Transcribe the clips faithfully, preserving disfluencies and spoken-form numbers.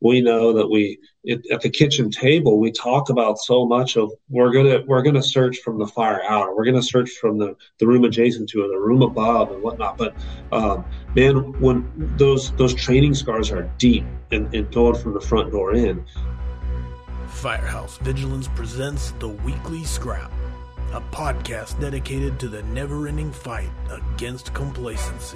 we know that we it, at the kitchen table we talk about so much of we're gonna we're gonna search from the fire out, or we're gonna search from the the room adjacent to it, the room above, and whatnot. But um, man, when those those training scars are deep and, and going from the front door in. Firehouse Vigilance presents The Weekly Scrap, a podcast dedicated to the never-ending fight against complacency.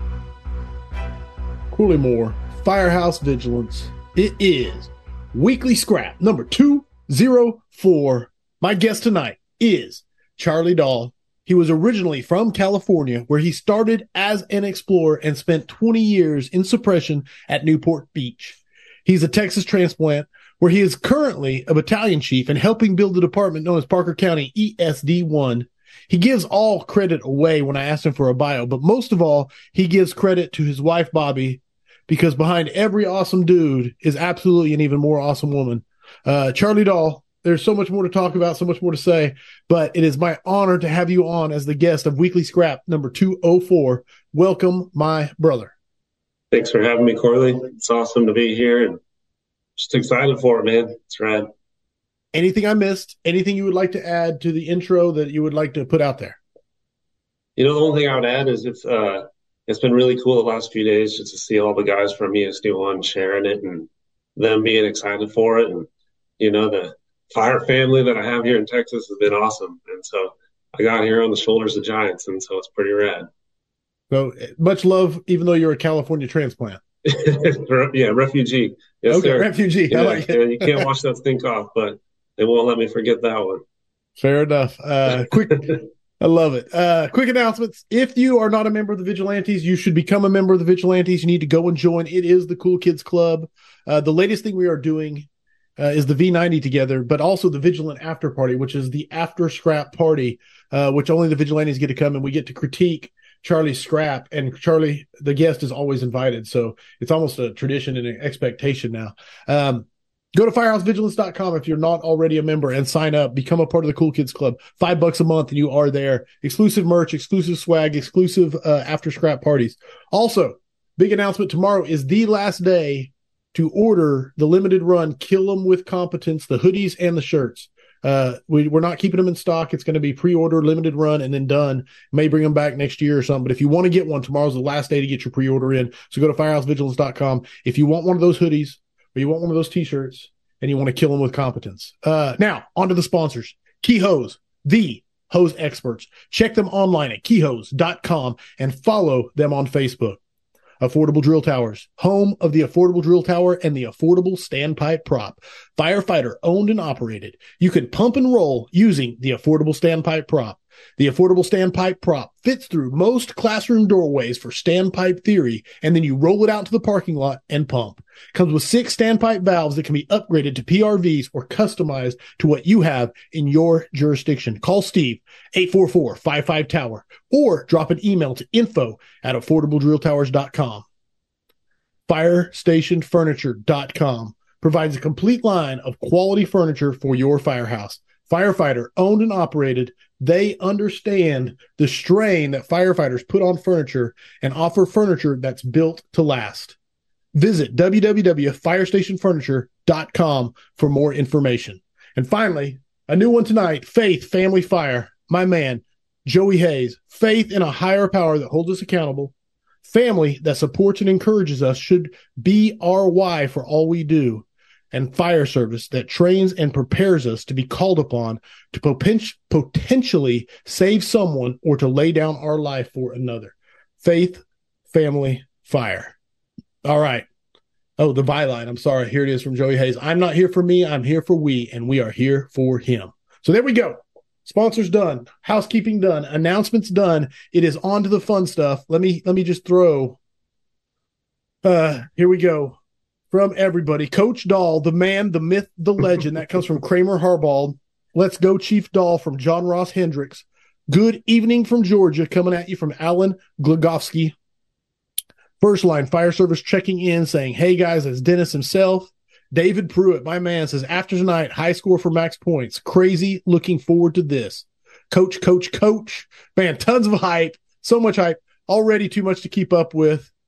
Cooley Firehouse Vigilance. It is Weekly Scrap number two oh four. My guest tonight is Charlie Dahl. He was originally from California, where he started as an explorer and spent twenty years in suppression at Newport Beach. He's a Texas transplant, where he is currently a battalion chief and helping build the department known as Parker County E S D one. He gives all credit away when I asked him for a bio, but most of all, he gives credit to his wife, Bobby, because behind every awesome dude is absolutely an even more awesome woman. Uh, Charlie Dahl, there's so much more to talk about, so much more to say, but it is my honor to have you on as the guest of Weekly Scrap number two oh four. Welcome, my brother. Thanks for having me, Corley. It's awesome to be here and just excited for it, man. It's rad. Anything I missed? Anything you would like to add to the intro that you would like to put out there? You know, the only thing I would add is it's uh, it's been really cool the last few days just to see all the guys from E S D one sharing it and them being excited for it. And, you know, the fire family that I have here in Texas has been awesome. And so I got here on the shoulders of giants, and so it's pretty rad. So much love, even though you're a California transplant. Yeah, refugee. Yes, okay, sir. refugee. Yeah, I like it. Yeah, you can't wash that stink off, but they won't let me forget that one. Fair enough. Uh, quick, I love it. Uh, quick announcements. If you are not a member of the Vigilantes, you should become a member of the Vigilantes. You need to go and join. It is the Cool Kids Club. Uh, the latest thing we are doing uh, is the V ninety together, but also the Vigilant After Party, which is the after scrap party, uh, which only the Vigilantes get to come, and we get to critique Charlie's scrap, and Charlie, the guest, is always invited. So it's almost a tradition and an expectation now. Um, go to firehouse vigilance dot com if you're not already a member and sign up. Become a part of the Cool Kids Club. Five bucks a month and you are there. Exclusive merch, exclusive swag, exclusive uh, after scrap parties. Also, big announcement, tomorrow is the last day to order the limited run Kill 'em with Competence, the hoodies and the shirts. Uh, we, we're not keeping them in stock. It's going to be pre-order, limited run, and then done. May bring them back next year or something. But if you want to get one, tomorrow's the last day to get your pre-order in. So go to firehouse vigilance dot com. If you want one of those hoodies or you want one of those t-shirts and you want to kill them with competence. Uh, now, on to the sponsors. Key Hose, the hose experts. Check them online at key hose dot com and follow them on Facebook. Affordable Drill Towers, home of the Affordable Drill Tower and the Affordable Standpipe Prop. Firefighter owned and operated. You can pump and roll using the Affordable Standpipe Prop. The Affordable Standpipe Prop fits through most classroom doorways for standpipe theory, and then you roll it out to the parking lot and pump. Comes with six standpipe valves that can be upgraded to P R Vs or customized to what you have in your jurisdiction. Call Steve, eight four four, five five, tower, or drop an email to info at affordable drill towers dot com. fire station furniture dot com provides a complete line of quality furniture for your firehouse. Firefighter owned and operated. They understand the strain that firefighters put on furniture and offer furniture that's built to last. Visit w w w dot fire station furniture dot com for more information. And finally, a new one tonight, Faith Family Fire. My man, Joey Hayes. Faith in a higher power that holds us accountable. Family that supports and encourages us should be our why for all we do. And fire service that trains and prepares us to be called upon to poten- potentially save someone or to lay down our life for another. Faith, family, fire. All right. Oh, the byline. I'm sorry. Here it is from Joey Hayes. I'm not here for me. I'm here for we, and we are here for him. So there we go. Sponsors done. Housekeeping done. Announcements done. It is on to the fun stuff. Let me, let me just throw, uh, here we go. From everybody, Coach Dahl, the man, the myth, the legend. That comes from Kramer Harbaugh. Let's go, Chief Dahl, from John Ross Hendricks. Good evening from Georgia, coming at you from Alan Glogowski. First line, fire service checking in, saying, hey, guys, it's Dennis himself. David Pruitt, my man, says, after tonight, high score for max points. Crazy, looking forward to this. Coach, coach, coach. Man, tons of hype. So much hype. Already too much to keep up with.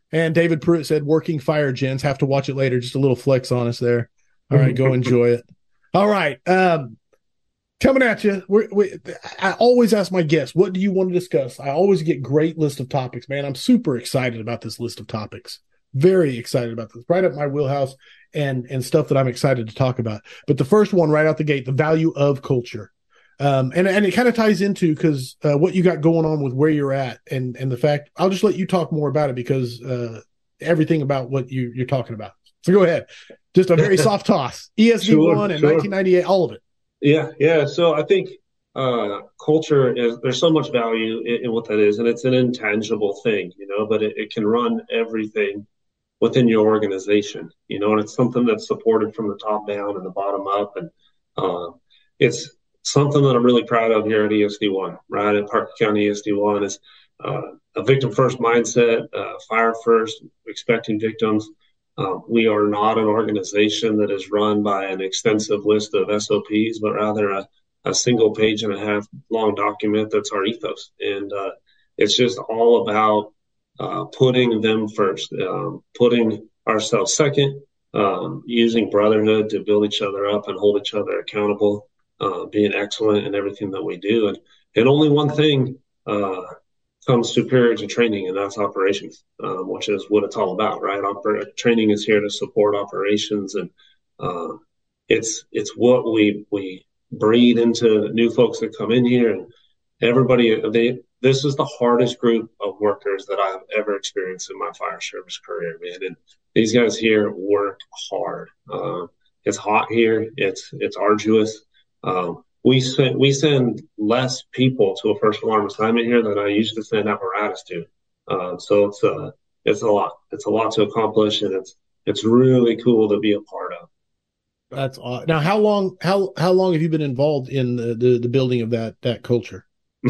And David Pruitt said, working fire, gents. Have to watch it later. Just a little flex on us there. All right, go enjoy it. All right. Um, coming at you. We're, we, I always ask my guests, what do you want to discuss? I always get great list of topics, man. I'm super excited about this list of topics. Very excited about this. Right up my wheelhouse and, and stuff that I'm excited to talk about. But the first one right out the gate, the value of culture. Um, and, and it kind of ties into because uh, what you got going on with where you're at and, and the fact, I'll just let you talk more about it because uh, everything about what you, you're talking about. So go ahead. Just a very soft toss. E S D one sure, and sure. nineteen ninety-eight, all of it. Yeah, yeah. So I think uh, culture is, there's so much value in, in what that is, and it's an intangible thing, you know, but it, it can run everything within your organization, you know, and it's something that's supported from the top down and the bottom up. And uh, it's something that I'm really proud of here at E S D one, right? At Parker County E S D one is uh, a victim first mindset, uh, fire first, expecting victims. Uh, we are not an organization that is run by an extensive list of S O Ps, but rather a, a single page and a half long document that's our ethos. And uh, it's just all about uh, putting them first, um, putting ourselves second, um, using brotherhood to build each other up and hold each other accountable, uh, being excellent in everything that we do. And, and only one thing uh, comes superior to training, and that's operations, um, which is what it's all about, right? Oper- training is here to support operations, and uh, it's it's what we we breed into new folks that come in here, and everybody. They this is the hardest group of workers that I've ever experienced in my fire service career, man. And these guys here work hard. Uh, it's hot here. It's it's arduous. Um, We send we send less people to a first alarm assignment here than I used to send apparatus to. Uh, so it's uh it's a lot. It's a lot to accomplish, and it's it's really cool to be a part of. That's awesome. Now, how long how how long have you been involved in the the, the building of that that culture?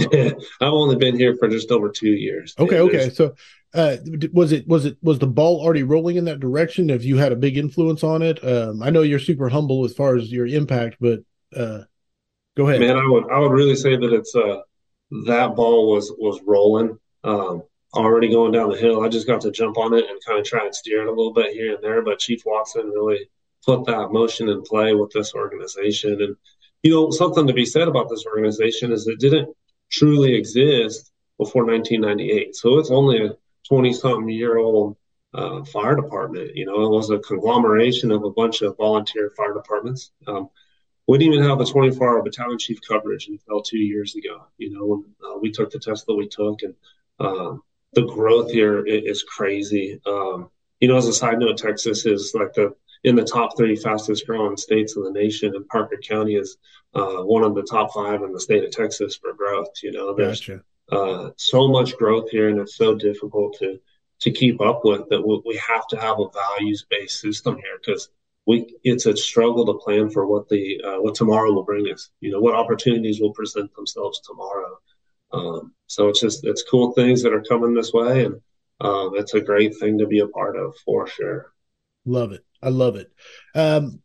I've only been here for just over two years. Okay, okay. So uh, was it was it was the ball already rolling in that direction? Have you had a big influence on it? Um, I know you're super humble as far as your impact, but uh, go ahead. Man, I would I would really say that it's uh that ball was was rolling, um, already going down the hill. I just got to jump on it and kind of try and steer it a little bit here and there. But Chief Watson really put that motion in play with this organization. And you know, something to be said about this organization is it didn't truly exist before nineteen ninety-eight. So it's only a twenty-something year old uh, fire department. You know, it was a conglomeration of a bunch of volunteer fire departments. Um, We didn't even have a twenty-four hour battalion chief coverage until two years ago. You know, when uh, we took the test that we took, and um, the growth here is crazy. Um, you know, as a side note, Texas is like the in the top three fastest growing states in the nation, and Parker County is uh, one of the top five in the state of Texas for growth. You know, there's Gotcha. uh, so much growth here, and it's so difficult to to keep up with that. We, we have to have a values based system here because. We, it's a struggle to plan for what the uh, what tomorrow will bring us. You know, what opportunities will present themselves tomorrow. Um, so it's just it's cool things that are coming this way, and um, it's a great thing to be a part of for sure. Love it. I love it. Um,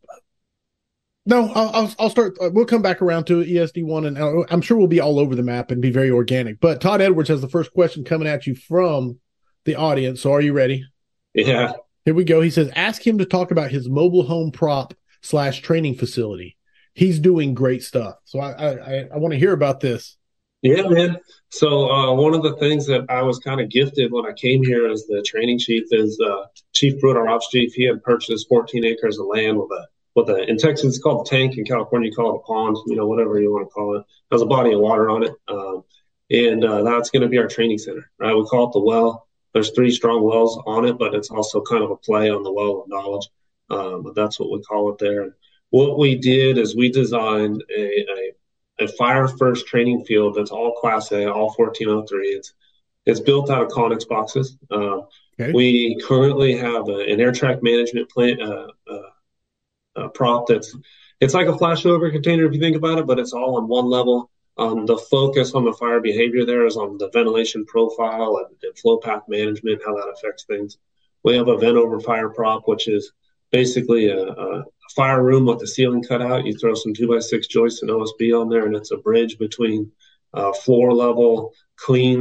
no, I'll, I'll I'll start. We'll come back around to E S D one, and I'm sure we'll be all over the map and be very organic. But Todd Edwards has the first question coming at you from the audience. So are you ready? Yeah. Here we go. He says, ask him to talk about his mobile home prop slash training facility. He's doing great stuff. So I I, I want to hear about this. Yeah, man. So uh, one of the things that I was kind of gifted when I came here as the training chief is uh, Chief Pruitt, our ops chief. He had purchased fourteen acres of land with a with a in Texas it's called a tank, in California you call it a pond, you know, whatever you want to call it. There's a body of water on it, um, and uh, that's going to be our training center. Right? We call it the well. There's three strong wells on it, but it's also kind of a play on the well of knowledge. Um, but that's what we call it there. And what we did is we designed a, a, a fire first training field that's all Class A, all fourteen oh three. It's it's built out of Conex boxes. Uh, okay. We currently have a, an air track management plant uh, uh, uh, prop that's it's like a flashover container if you think about it, but it's all on one level. Um, the focus on the fire behavior there is on the ventilation profile and, and flow path management, how that affects things. We have a vent over fire prop, which is basically a, a fire room with the ceiling cut out. You throw some two by six joists and O S B on there, and it's a bridge between uh, floor level, clean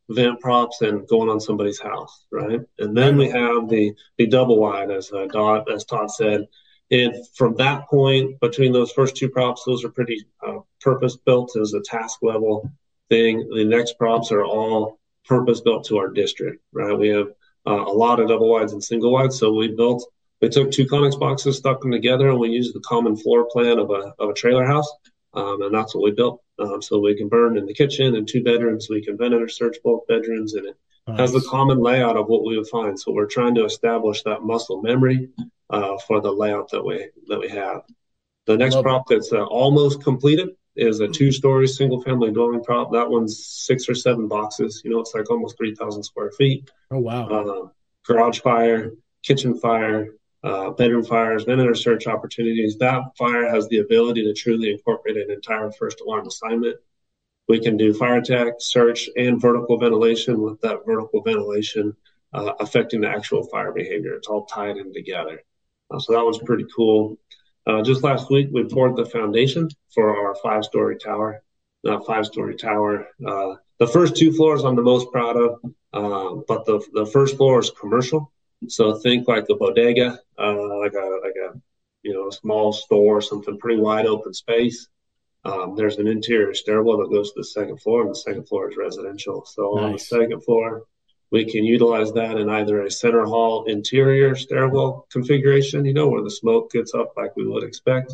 vent props and going on somebody's house, right? And then Right we on. have the the double wide, as uh, Todd as Todd said. And from that point, between those first two props, those are pretty uh, purpose built as a task level thing. The next props are all purpose built to our district, right? We have uh, a lot of double wides and single wides, so we built. We took two Conex boxes, stuck them together, and we used the common floor plan of a of a trailer house, um, and that's what we built. Um, so we can burn in the kitchen and two bedrooms. We can vent or search both bedrooms, and it has the Nice. common layout of what we would find. So we're trying to establish that muscle memory uh, for the layout that we that we have. The next Love it. prop that's uh, almost completed is a two-story single-family dwelling prop. That one's six or seven boxes. You know, it's like almost three thousand square feet. Oh, wow. Uh, garage fire, kitchen fire, uh, bedroom fires, vendor search opportunities. That fire has the ability to truly incorporate an entire first alarm assignment. We can do fire attack, search, and vertical ventilation with that vertical ventilation uh, affecting the actual fire behavior. It's all tied in together. Uh, so that was pretty cool. Uh, just last week, we poured the foundation for our five-story tower. That five-story tower. Uh, the first two floors I'm the most proud of, uh, but the the first floor is commercial. So think like a bodega, uh, like a like a you know a small store, something pretty wide open space. Um, there's an interior stairwell that goes to the second floor, and the second floor is residential. So nice. On the second floor, we can utilize that in either a center hall interior stairwell configuration, you know, where the smoke gets up like we would expect,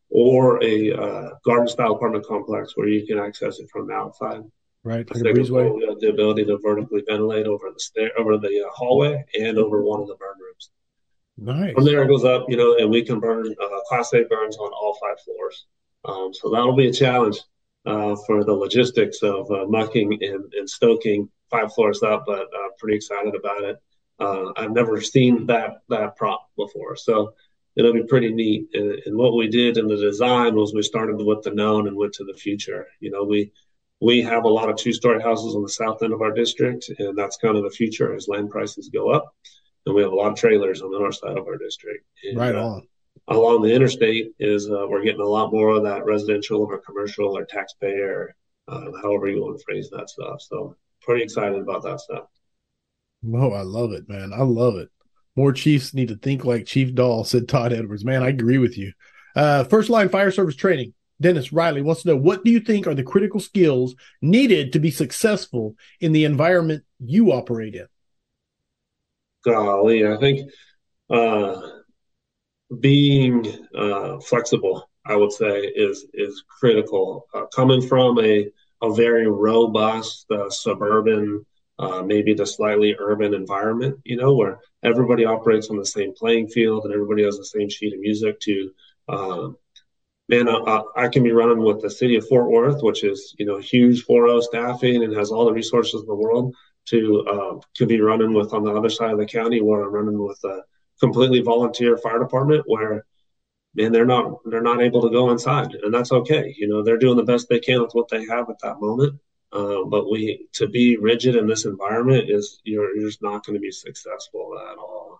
or a uh, garden-style apartment complex where you can access it from the outside. Right, the second floor, we have the ability to vertically ventilate over the stair, over the uh, hallway, and over one of the burn rooms. Nice. From there, it goes up, you know, and we can burn uh, Class A burns on all five floors. Um, so that'll be a challenge uh, for the logistics of uh, mucking and, and stoking five floors up, but uh, pretty excited about it. Uh, I've never seen that that prop before, so it'll be pretty neat. And, and what we did in the design was we started with the known and went to the future. You know, we we have a lot of two-story houses on the south end of our district, and that's kind of the future as land prices go up. And we have a lot of trailers on the north side of our district. And, right on. Uh, along the interstate is uh, we're getting a lot more of that residential or commercial or taxpayer, uh, however you want to phrase that stuff. So pretty excited about that stuff. Oh, I love it, man. I love it. More chiefs need to think like Chief Dahl, said Todd Edwards. Man, I agree with you. Uh, first line fire service training. Dennis Riley wants to know, what do you think are the critical skills needed to be successful in the environment you operate in? Golly, I think uh, being uh, flexible, I would say, is is critical. Uh, coming from a a very robust uh, suburban, uh, maybe the slightly urban environment, you know, where everybody operates on the same playing field and everybody has the same sheet of music. To uh, man, I, I can be running with the city of Fort Worth, which is, you know, huge four oh staffing and has all the resources in the world, to uh, to be running with on the other side of the county where I'm running with a completely volunteer fire department where, man, they're not they're not able to go inside, and that's okay. You know, they're doing the best they can with what they have at that moment. Uh, but we to be rigid in this environment is you're, you're just not going to be successful at all.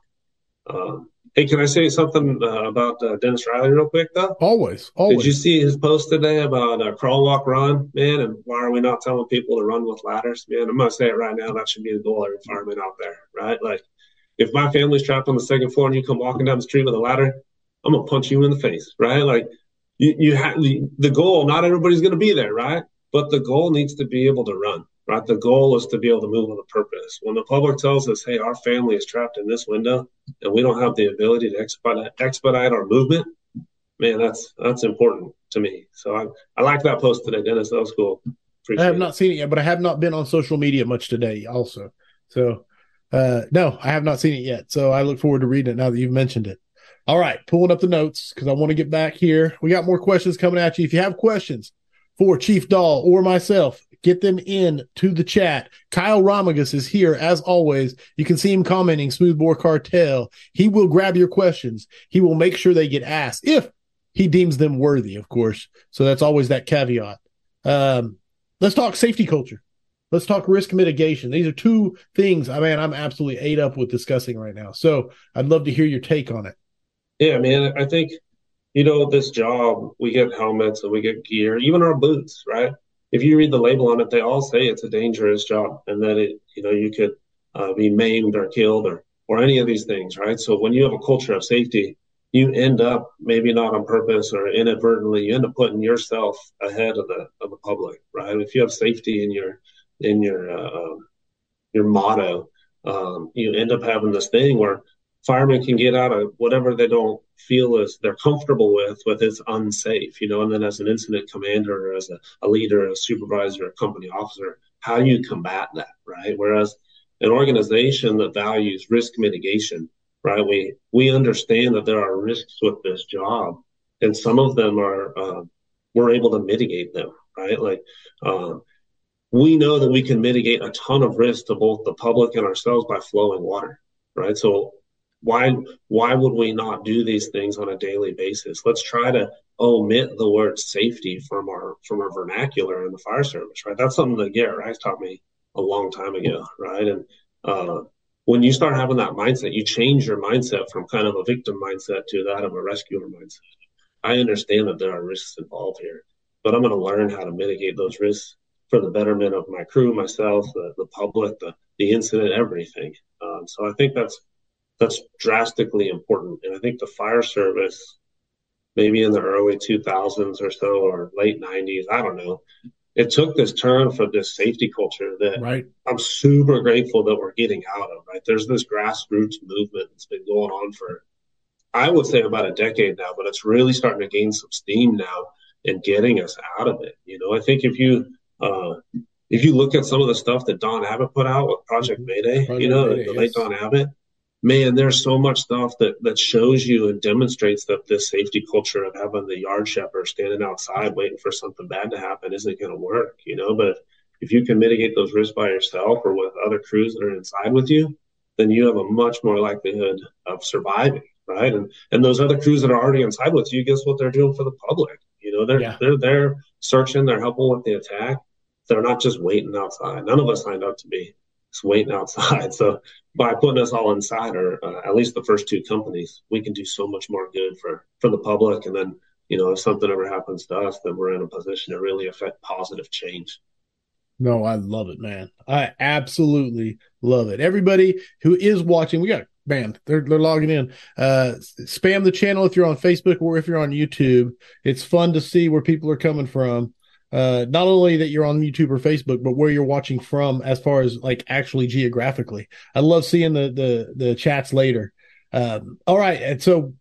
Um, hey, can I say something uh, about uh, Dennis Riley real quick, though? Always, always. Did you see his post today about uh, crawl, walk, run, man? And why are we not telling people to run with ladders, man? I'm going to say it right now. That should be the goal of every fireman out there, right? Like, if my family's trapped on the second floor and you come walking down the street with a ladder, I'm going to punch you in the face, right? Like, you, you have the, the goal, not everybody's going to be there, right? But the goal needs to be able to run, right? The goal is to be able to move with a purpose. When the public tells us, hey, our family is trapped in this window and we don't have the ability to expedite, expedite our movement, man, that's that's important to me. So I, I like that post today, Dennis. That was cool. Appreciate I have it. Not seen it yet, but I have not been on social media much today also. So, uh, no, I have not seen it yet. So I look forward to reading it now that you've mentioned it. All right, pulling up the notes because I want to get back here. We got more questions coming at you. If you have questions for Chief Dahl or myself, get them in to the chat. Kyle Romagus is here as always. You can see him commenting, Smoothbore Cartel. He will grab your questions. He will make sure they get asked if he deems them worthy, of course. So that's always that caveat. Um, let's talk safety culture. Let's talk risk mitigation. These are two things, I mean, I'm absolutely ate up with discussing right now. So I'd love to hear your take on it. Yeah, man, I think, you know, this job, we get helmets and we get gear, even our boots, right? if you read the label on it, they all say it's a dangerous job and that it, you know, you could uh, be maimed or killed or, or any of these things, right? So when you have a culture of safety, you end up maybe not on purpose or inadvertently, you end up putting yourself ahead of the of the public, right? If you have safety in your in your uh, your motto, um, you end up having this thing where firemen can get out of whatever they don't feel is they're comfortable with, with is unsafe, you know, and then as an incident commander or as a, a leader, a supervisor, a company officer, how do you combat that, right? Whereas an organization that values risk mitigation, right? We, we understand that there are risks with this job and some of them are, uh, we're able to mitigate them, right? Like, um, we know that we can mitigate a ton of risk to both the public and ourselves by flowing water, right? So why why would we not do these things on a daily basis? Let's try to omit the word safety from our from our vernacular in the fire service, right? That's something that Garrett Rice taught me a long time ago, right? And uh, when you start having that mindset, you change your mindset from kind of a victim mindset to that of a rescuer mindset. I understand that there are risks involved here, but I'm going to learn how to mitigate those risks for the betterment of my crew, myself, the, the public, the, the incident, everything. Um, so I think that's that's drastically important. And I think the fire service, maybe in the early two thousands or so, or late nineties, I don't know, it took this turn for this safety culture that right. I'm super grateful that we're getting out of, right? There's this grassroots movement that's been going on for, I would say, about a decade now, but it's really starting to gain some steam now and getting us out of it. You know, I think if you, Uh, if you look at some of the stuff that Don Abbott put out with Project Mayday, Project you know, Mayday, the, the yes. late Don Abbott, man, there's so much stuff that, that shows you and demonstrates that this safety culture of having the yard shepherd standing outside waiting for something bad to happen isn't going to work, you know. But if you can mitigate those risks by yourself or with other crews that are inside with you, then you have a much more likelihood of surviving, right? And and those other crews that are already inside with you, guess what they're doing for the public? You know, they're yeah. they're they're searching, they're helping with the attack. They're not just waiting outside. None of us signed up to be just waiting outside. So by putting us all inside, or uh, at least the first two companies, we can do so much more good for, for the public. And then, you know, if something ever happens to us, then we're in a position to really affect positive change. No, I love it, man. I absolutely love it. Everybody who is watching, we got, man, they're, they're logging in. Uh, spam the channel if you're on Facebook or if you're on YouTube. It's fun to see where people are coming from. Uh, not only that you're on YouTube or Facebook, but where you're watching from as far as like actually geographically. I love seeing the, the, the chats later. Um, all right. And so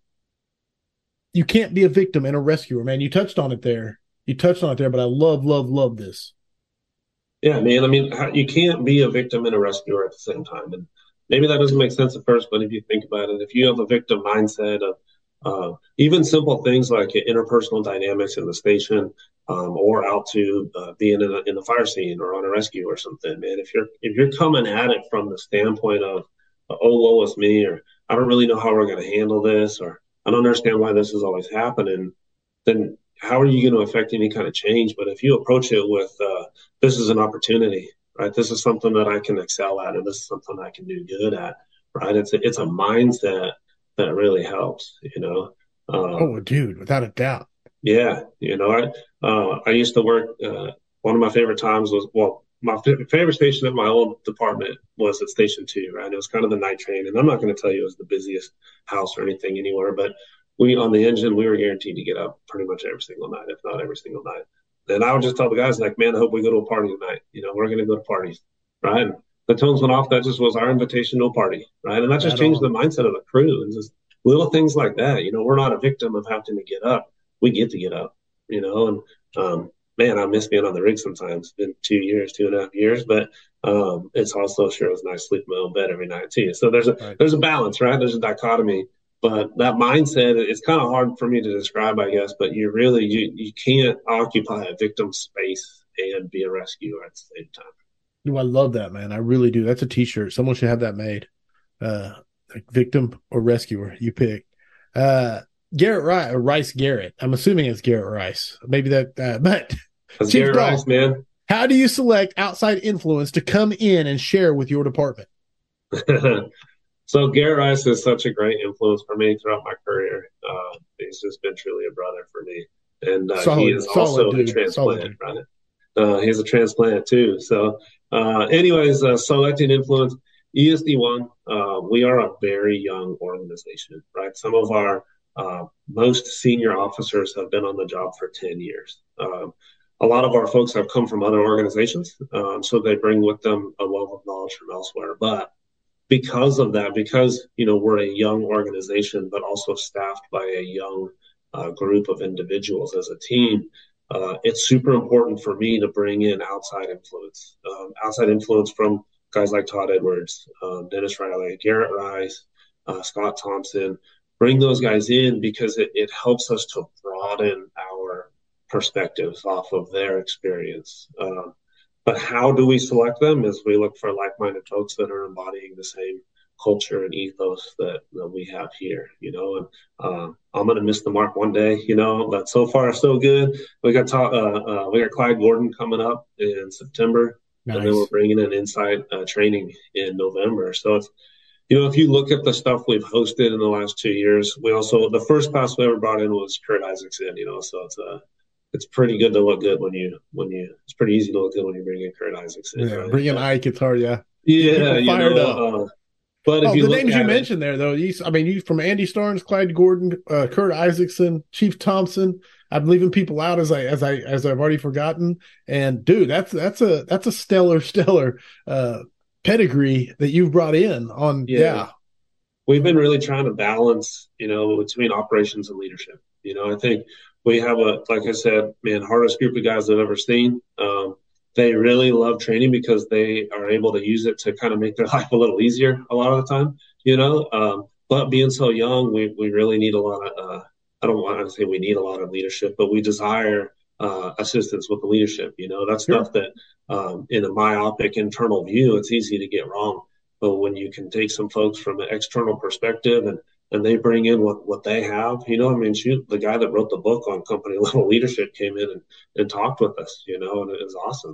you can't be a victim and a rescuer, man. You touched on it there. You touched on it there, but I love, love, love this. Yeah, man. I mean, you can't be a victim and a rescuer at the same time. And maybe that doesn't make sense at first, but if you think about it, if you have a victim mindset of uh, even simple things like interpersonal dynamics in the station, um, or out to uh, being in, a, in the fire scene or on a rescue or something, man, if you're if you're coming at it from the standpoint of, oh, woe is me, or I don't really know how we're going to handle this, or I don't understand why this is always happening, then how are you going to affect any kind of change? But if you approach it with, uh, this is an opportunity, right? This is something that I can excel at, and this is something I can do good at, right? It's a, it's a mindset that really helps, you know? Um, oh, dude, without a doubt. Yeah. You know, I, uh, I used to work, uh, one of my favorite times was, well, my f- favorite station at my old department was at Station Two, right? It was kind of the night train. And I'm not going to tell you it was the busiest house or anything anywhere, but we, on the engine, we were guaranteed to get up pretty much every single night, if not every single night. And I would just tell the guys, like, man, I hope we go to a party tonight. You know, we're going to go to parties, right? And the tones went off. That just was our invitation to a party, right? And that just changed the mindset of the crew. And just little things like that. You know, we're not a victim of having to get up. We get to get up, you know, and, um, man, I miss being on the rig sometimes. It's been two years, two and a half years, but um, it's also sure it's nice to sleep in my own bed every night too. So there's a right. there's a balance, right? There's a dichotomy, but that mindset, it's kind of hard for me to describe, I guess. But you really you you can't occupy a victim space and be a rescuer at the same time. No, I love that, man. I really do. That's a T-shirt. Someone should have that made. Uh, like victim or rescuer, you pick. Uh, Garrett Rice, Rice Garrett. I'm assuming it's Garrett Rice. Maybe that, uh, but. That's Garrett Rice, man. How do you select outside influence to come in and share with your department? So Garrett Rice is such a great influence for me throughout my career. Uh, he's just been truly a brother for me. And uh, solid, he is also a transplant, right? Uh, he's a transplant too. So, uh, anyways, uh, selecting influence, E S D one, uh, we are a very young organization, right? Some of our uh, most senior officers have been on the job for ten years. Um, a lot of our folks have come from other organizations, um, so they bring with them a wealth of knowledge from elsewhere. But because of that, because you know we're a young organization, but also staffed by a young uh, group of individuals as a team, uh, it's super important for me to bring in outside influence, um, outside influence from guys like Todd Edwards, um, Dennis Riley, Garrett Rice, uh, Scott Thompson. Bring those guys in because it, it helps us to broaden our perspectives off of their experience. Um, but how do we select them? Is we look for like-minded folks that are embodying the same culture and ethos that, that we have here, you know, and uh, I'm going to miss the mark one day, you know, but so far so good. We got, ta- uh, uh, we got Clyde Gordon coming up in September, nice. And then we're bringing in Insight uh, training in November. So it's, you know, if you look at the stuff we've hosted in the last two years, we also, the first class we ever brought in was Kurt Isaacson, you know, so it's a, it's pretty good to look good when you, when you, it's pretty easy to look good when you bring in Kurt Isaacson. Yeah, right? bring in Ike, it's hard, yeah. Yeah, you know, uh, but if oh, you the look names at you it, mentioned there, though, you, I mean, you from Andy Starnes, Clyde Gordon, uh, Kurt Isaacson, Chief Thompson. I'm leaving people out as I as I as I've already forgotten. And dude, that's that's a that's a stellar stellar uh, pedigree that you've brought in. On yeah. yeah, we've been really trying to balance, you know, between operations and leadership. You know, I think we have a, like I said, man, hardest group of guys I've ever seen. Um, They really love training because they are able to use it to kind of make their life a little easier a lot of the time, you know. Um, but being so young, we, we really need a lot of, uh, I don't want to say we need a lot of leadership, but we desire uh, assistance with the leadership. You know, that's Sure. stuff that um, in a myopic internal view, it's easy to get wrong. But when you can take some folks from an external perspective and and they bring in what, what they have, you know, I mean, shoot, the guy that wrote the book on company level leadership came in and, and talked with us, you know, and it was awesome.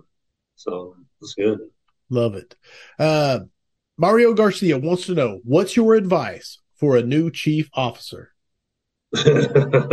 So it's good. Love it. Uh, Mario Garcia wants to know, what's your advice for a new chief officer? Man,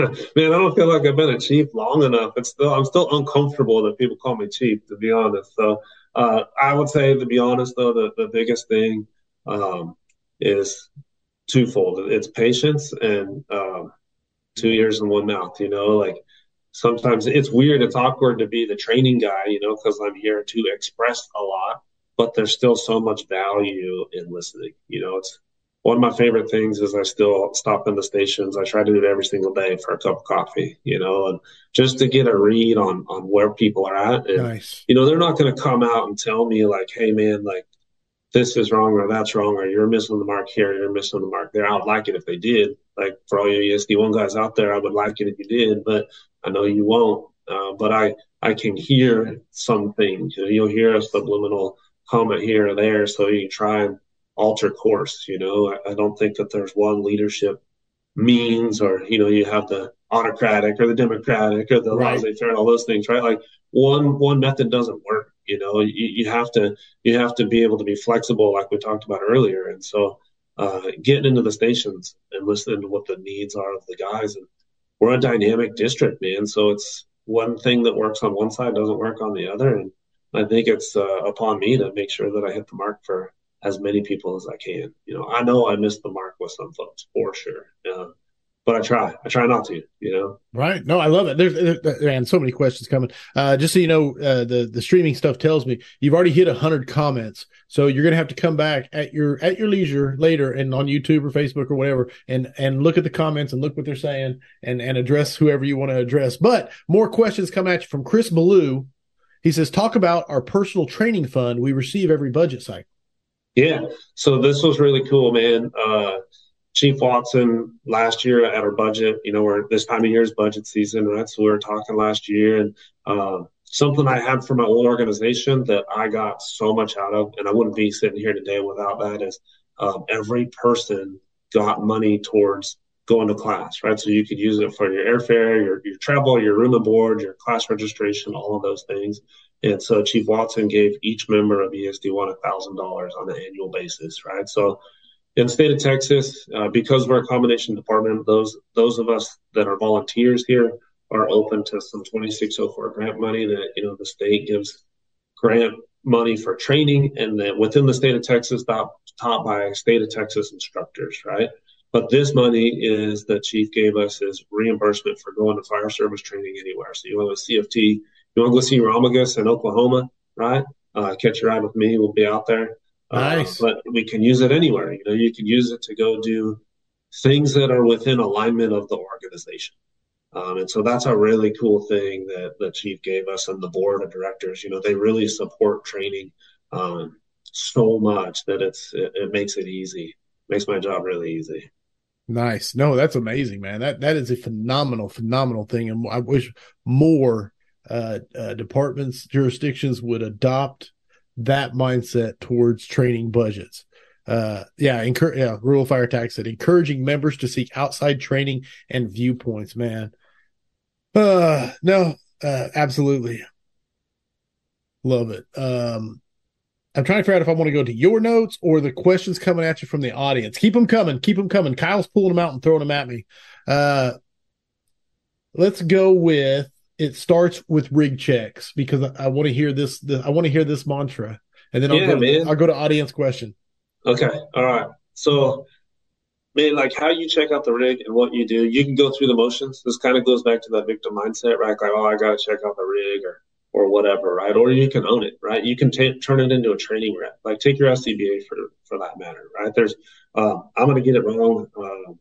I don't feel like I've been a chief long enough. It's still, I'm still uncomfortable that people call me chief, to be honest. So uh, I would say, to be honest, though, the, the biggest thing um, is twofold. It's patience and um, two ears and one mouth, you know, like sometimes it's weird. It's awkward to be the training guy, you know, because I'm here to express a lot, but there's still so much value in listening. You know, it's one of my favorite things is I still stop in the stations. I try to do it every single day for a cup of coffee, you know, and just to get a read on, on where people are at. And, nice. You know, they're not going to come out and tell me like, hey man, like, this is wrong or that's wrong or you're missing the mark here, you're missing the mark there. I would like it if they did. Like for all you E S D one guys out there, I would like it if you did, but I know you won't. Uh, but I, I can hear some things. You know, you'll hear a subliminal comment here or there, so you try and alter course. You know, I, I don't think that there's one leadership means, or you know, you have the autocratic or the democratic or the right. laissez-faire and all those things, right? Like one one method doesn't work. You know, you, you have to you have to be able to be flexible, like we talked about earlier. And so, uh, getting into the stations and listening to what the needs are of the guys. And we're a dynamic district, man. So it's one thing that works on one side doesn't work on the other. And I think it's uh, upon me to make sure that I hit the mark for as many people as I can. You know, I know I missed the mark with some folks for sure. Uh, But I try. I try not to, you know. Right. No, I love it. There's, there's man, so many questions coming. Uh, just so you know, uh, the the streaming stuff tells me you've already hit a hundred comments, so you're gonna have to come back at your at your leisure later and on YouTube or Facebook or whatever, and and look at the comments and look what they're saying and and address whoever you want to address. But more questions come at you from Chris Ballou. He says, talk about our personal training fund we receive every budget cycle. Yeah. So this was really cool, man. Uh, Chief Watson last year at our budget, you know, we're this time of year is budget season, right? So we were talking last year, and uh, something I had for my old organization that I got so much out of, and I wouldn't be sitting here today without that, is um, every person got money towards going to class, right? So you could use it for your airfare, your, your travel, your room and board, your class registration, all of those things. And so Chief Watson gave each member of E S D one one thousand dollars on an annual basis, right? So in the state of Texas, uh, because we're a combination department, those those of us that are volunteers here are open to some twenty-six oh four grant money that, you know, the state gives grant money for training, and then within the state of Texas, taught, taught by state of Texas instructors, right? But this money is the chief gave us is reimbursement for going to fire service training anywhere. So you want to C F T, you want to go see Ramagus in Oklahoma, right? Uh, catch a ride with me. We'll be out there. Nice. Uh, but we can use it anywhere. You know, you can use it to go do things that are within alignment of the organization. Um, and so that's a really cool thing that the chief gave us, and the board of directors. You know, they really support training um, so much that it's it, it makes it easy, makes my job really easy. Nice. No, that's amazing, man. That that is a phenomenal, phenomenal thing, and I wish more uh, uh, departments, jurisdictions would adopt that mindset towards training budgets. Uh, yeah, encourage. Yeah, rural fire tax said encouraging members to seek outside training and viewpoints. Man, uh, no, uh, absolutely love it. Um, I'm trying to figure out if I want to go to your notes or the questions coming at you from the audience. Keep them coming. Keep them coming. Kyle's pulling them out and throwing them at me. Uh, let's go with, it starts with rig checks, because I, I want to hear this. The, I want to hear this mantra, and then I'll Yeah, go. man. I'll go to audience question. Okay. All right. So, man, like how you check out the rig and what you do, you can go through the motions. This kind of goes back to that victim mindset, right? Like, oh, I got to check out the rig or or whatever, right? Or you can own it, right? You can t- turn it into a training rep. Like take your S C B A for for that matter, right? There's, um, I'm going to get it wrong. Um,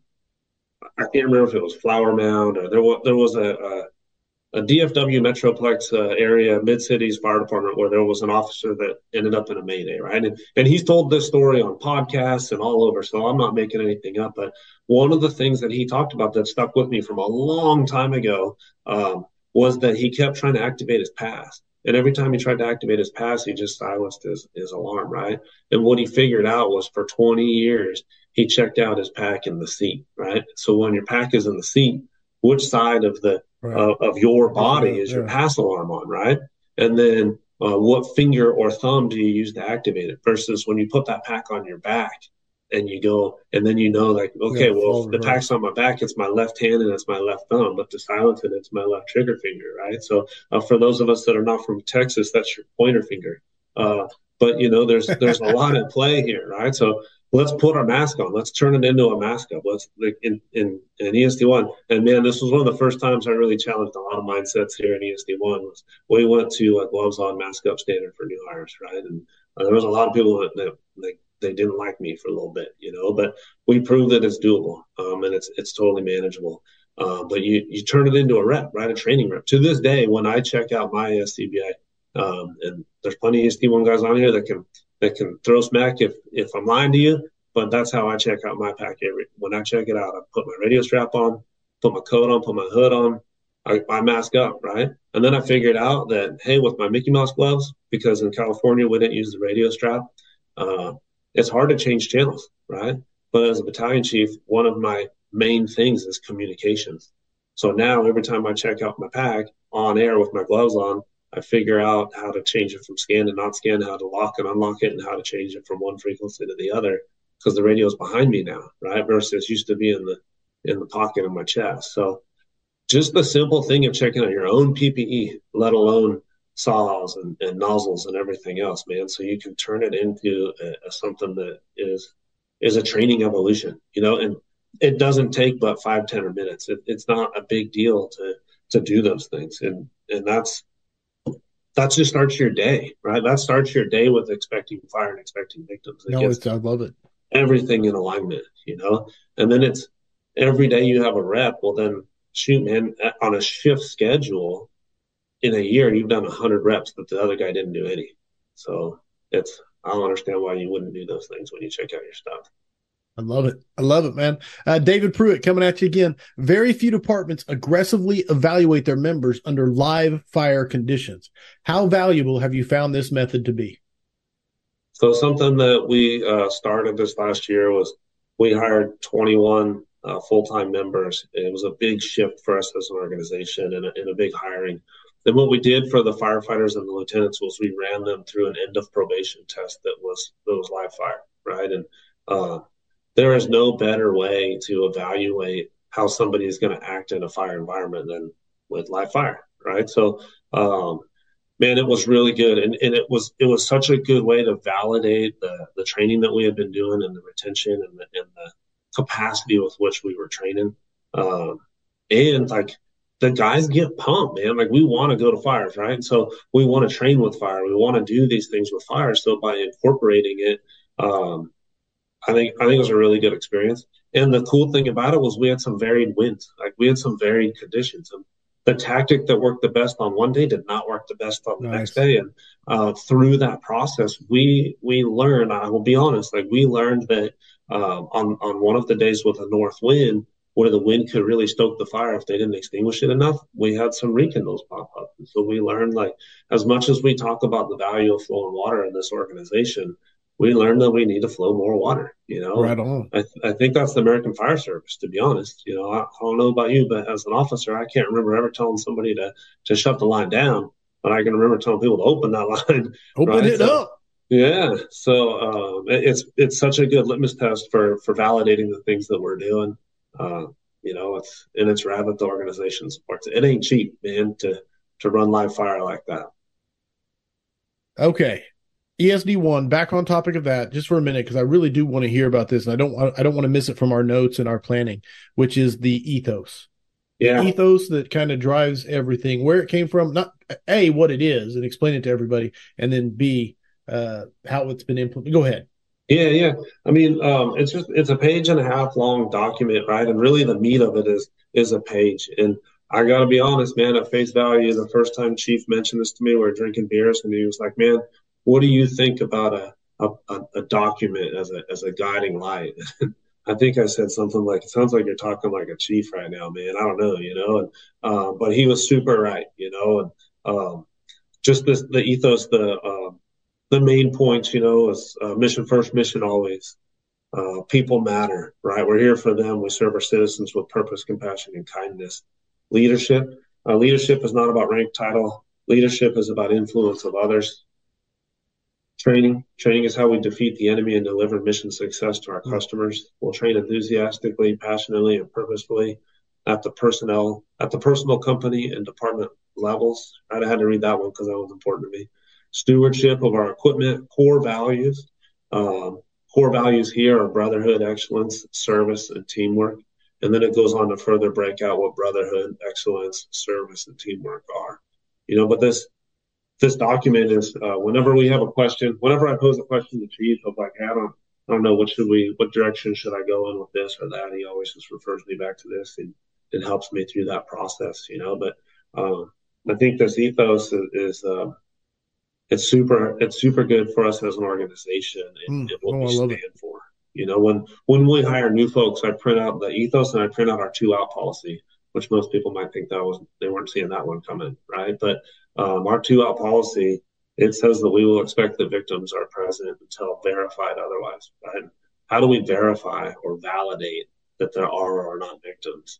I can't remember if it was Flower Mound or there was there was a, a a D F W Metroplex uh, area, Mid Cities Fire Department, where there was an officer that ended up in a Mayday, right? And, and he's told this story on podcasts and all over, so I'm not making anything up. But one of the things that he talked about that stuck with me from a long time ago um, was that he kept trying to activate his pass. And every time he tried to activate his pass, he just silenced his, his alarm, right? And what he figured out was for twenty years, he checked out his pack in the seat, right? So when your pack is in the seat, which side of the Right. Of, of your body is your yeah. pass alarm on, right? And then uh, what finger or thumb do you use to activate it versus when you put that pack on your back and you go, and then you know, like, okay, yeah, well, if the right. pack's on my back, it's my left hand and it's my left thumb, but to silence it, it's my left trigger finger, right? So uh, for those of us that are not from Texas, that's your pointer finger. Uh, but, you know, there's there's a lot at play here, right? So let's put our mask on. Let's turn it into a mask up. Let's like in, in, in E S D one. And man, this was one of the first times I really challenged a lot of mindsets here in E S D one. Was we went to a gloves on, mask up standard for new hires, right? And uh, there was a lot of people that, that like they didn't like me for a little bit, you know. But we proved that it's doable, um, and it's it's totally manageable. Uh, but you you turn it into a rep, right? A training rep. To this day, when I check out my S C B I, um, and there's plenty of E S D one guys on here that can. that can throw smack if, if I'm lying to you, but that's how I check out my pack. Every when I check it out, I put my radio strap on, put my coat on, put my hood on, I, I mask up, right? And then I figured out that, hey, with my Mickey Mouse gloves, because in California we didn't use the radio strap, uh, it's hard to change channels, right? But as a battalion chief, one of my main things is communications. So now every time I check out my pack on air with my gloves on, I figure out how to change it from scan to not scan, how to lock and unlock it, and how to change it from one frequency to the other, because the radio is behind me now, right? Versus used to be in the in the pocket of my chest. So just the simple thing of checking out your own P P E, let alone saws and, and nozzles and everything else, man. So you can turn it into a, a something that is is a training evolution, you know, and it doesn't take but five, ten or minutes. It, it's not a big deal to to do those things, and and that's. That just starts your day, right? That starts your day with expecting fire and expecting victims. It no, it's, I love it. Everything in alignment, you know? And then it's every day you have a rep. Well, then shoot, man, on a shift schedule in a year, you've done one hundred reps, but the other guy didn't do any. So it's, I don't understand why you wouldn't do those things when you check out your stuff. I love it. I love it, man. Uh, David Pruitt coming at you again. Very few departments aggressively evaluate their members under live fire conditions. How valuable have you found this method to be? So something that we uh, started this last year was we hired twenty-one uh, full-time members. It was a big shift for us as an organization and a, and a big hiring. And what we did for the firefighters and the lieutenants was we ran them through an end of probation test that was that was live fire, right? And uh, there is no better way to evaluate how somebody is going to act in a fire environment than with live fire, right? So, um, man, it was really good. And, and it was, it was such a good way to validate the, the training that we had been doing and the retention and the, and the capacity with which we were training. Um, and like the guys get pumped, man. Like we want to go to fires, right? And so we want to train with fire. We want to do these things with fire. So by incorporating it, um, I think I think it was a really good experience. And the cool thing about it was we had some varied winds. Like we had some varied conditions. And the tactic that worked the best on one day did not work the best on the Nice. next day. And uh, through that process, we we learned. I will be honest. Like we learned that um, on on one of the days with a north wind, where the wind could really stoke the fire if they didn't extinguish it enough, we had some rekindles pop up. And so we learned, like, as much as we talk about the value of flowing water in this organization, we learned that we need to flow more water, you know. Right on. I, th- I think that's the American Fire Service, to be honest. You know, I, I don't know about you, but as an officer, I can't remember ever telling somebody to, to shut the line down, but I can remember telling people to open that line. Open right? it so, up. Yeah. So um, it, it's it's such a good litmus test for for validating the things that we're doing. Uh, you know, it's and it's rad that the organization supports it. It ain't cheap, man, to to run live fire like that. Okay. E S D one, back on topic of that just for a minute, because I really do want to hear about this, and I don't I don't want to miss it from our notes and our planning, which is the ethos. Yeah. The ethos that kind of drives everything, where it came from, not A, what it is, and explain it to everybody, and then B, uh, how it's been implemented. Go ahead. Yeah, yeah. I mean, um, it's just it's a page and a half long document, right? And really the meat of it is is a page. And I gotta be honest, man, at face value, the first time Chief mentioned this to me, we were drinking beers, and he was like, "Man, what do you think about a a, a document as a as a guiding light?" I think I said something like, "It sounds like you're talking like a chief right now, man. I don't know, you know." And uh, but he was super right, you know, and um, just this the ethos, the um, the main points, you know, is uh, mission first, mission always. Uh, people matter, right? We're here for them. We serve our citizens with purpose, compassion, and kindness. Leadership. Uh, leadership is not about rank title. Leadership is about influence of others. Training. Training is how we defeat the enemy and deliver mission success to our customers. We'll train enthusiastically, passionately, and purposefully at the personnel, at the personal, company, and department levels. I had to read that one because that was important to me. Stewardship of our equipment, core values. Um, core values here are brotherhood, excellence, service, and teamwork. And then it goes on to further break out what brotherhood, excellence, service, and teamwork are. You know, but this this document is uh, whenever we have a question, whenever I pose a question to Chief of like, hey, I don't, I don't know what should we, what direction should I go in with this or that, he always just refers me back to this and it helps me through that process. You know, but um, I think this ethos is. is uh, It's super. It's super good for us as an organization and, Mm, and what oh, we I love stand it. for. You know, when when we hire new folks, I print out the ethos and I print out our two out policy, which most people might think that was they weren't seeing that one coming, right? But um, our two out policy, it says that we will expect that victims are present until verified otherwise. Right? How do we verify or validate that there are or are not victims?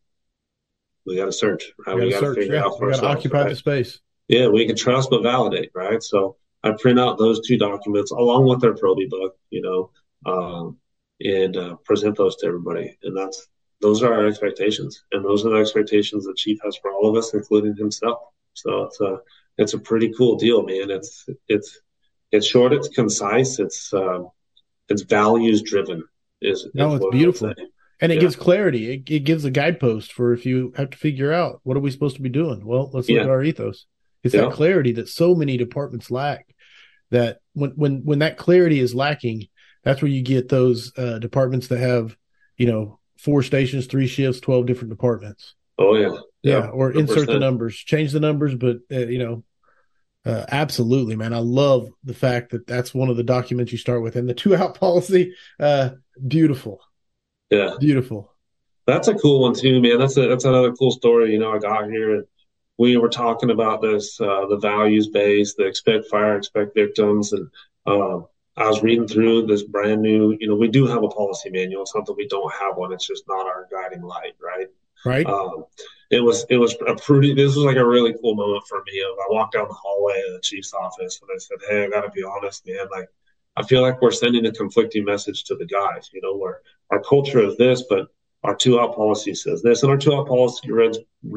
We got to search, right? We We got got to to search. figure it Yeah, out for we got to ourselves, occupy right? the space. Yeah, we can trust but validate, right? So I print out those two documents along with their Proby book, you know, um, and uh, present those to everybody. And that's those are our expectations, and those are the expectations the chief has for all of us, including himself. So it's a it's a pretty cool deal, man. It's it's it's short, it's concise, it's uh, it's values driven. Is No, is it's what I would say. beautiful. And it Yeah, gives clarity. It, it gives a guidepost for if you have to figure out what are we supposed to be doing. Well, let's look yeah, at our ethos. It's that yeah. clarity that so many departments lack. That when when when that clarity is lacking, that's where you get those uh, departments that have, you know, four stations, three shifts, twelve different departments. Oh yeah, Yeah, yeah. or insert the numbers, change the numbers, but uh, you know, uh, absolutely, man. I love the fact that that's one of the documents you start with, and the two out policy. Uh, beautiful, Yeah. beautiful. That's a cool one too, man. That's a that's another cool story. You know, I got here and we were talking about this, uh, the values base, the expect fire, expect victims, and um, I was reading through this brand new. You know, we do have a policy manual. It's not that we don't have one. It's just not our guiding light, right? Right? Um, it was it was a pretty. This was like a really cool moment for me. Of I walked down the hallway of the chief's office and I said, "Hey, I got to be honest, man. Like, I feel like we're sending a conflicting message to the guys. You know, where our culture is this, but our two out policy says this, and our two out policy read,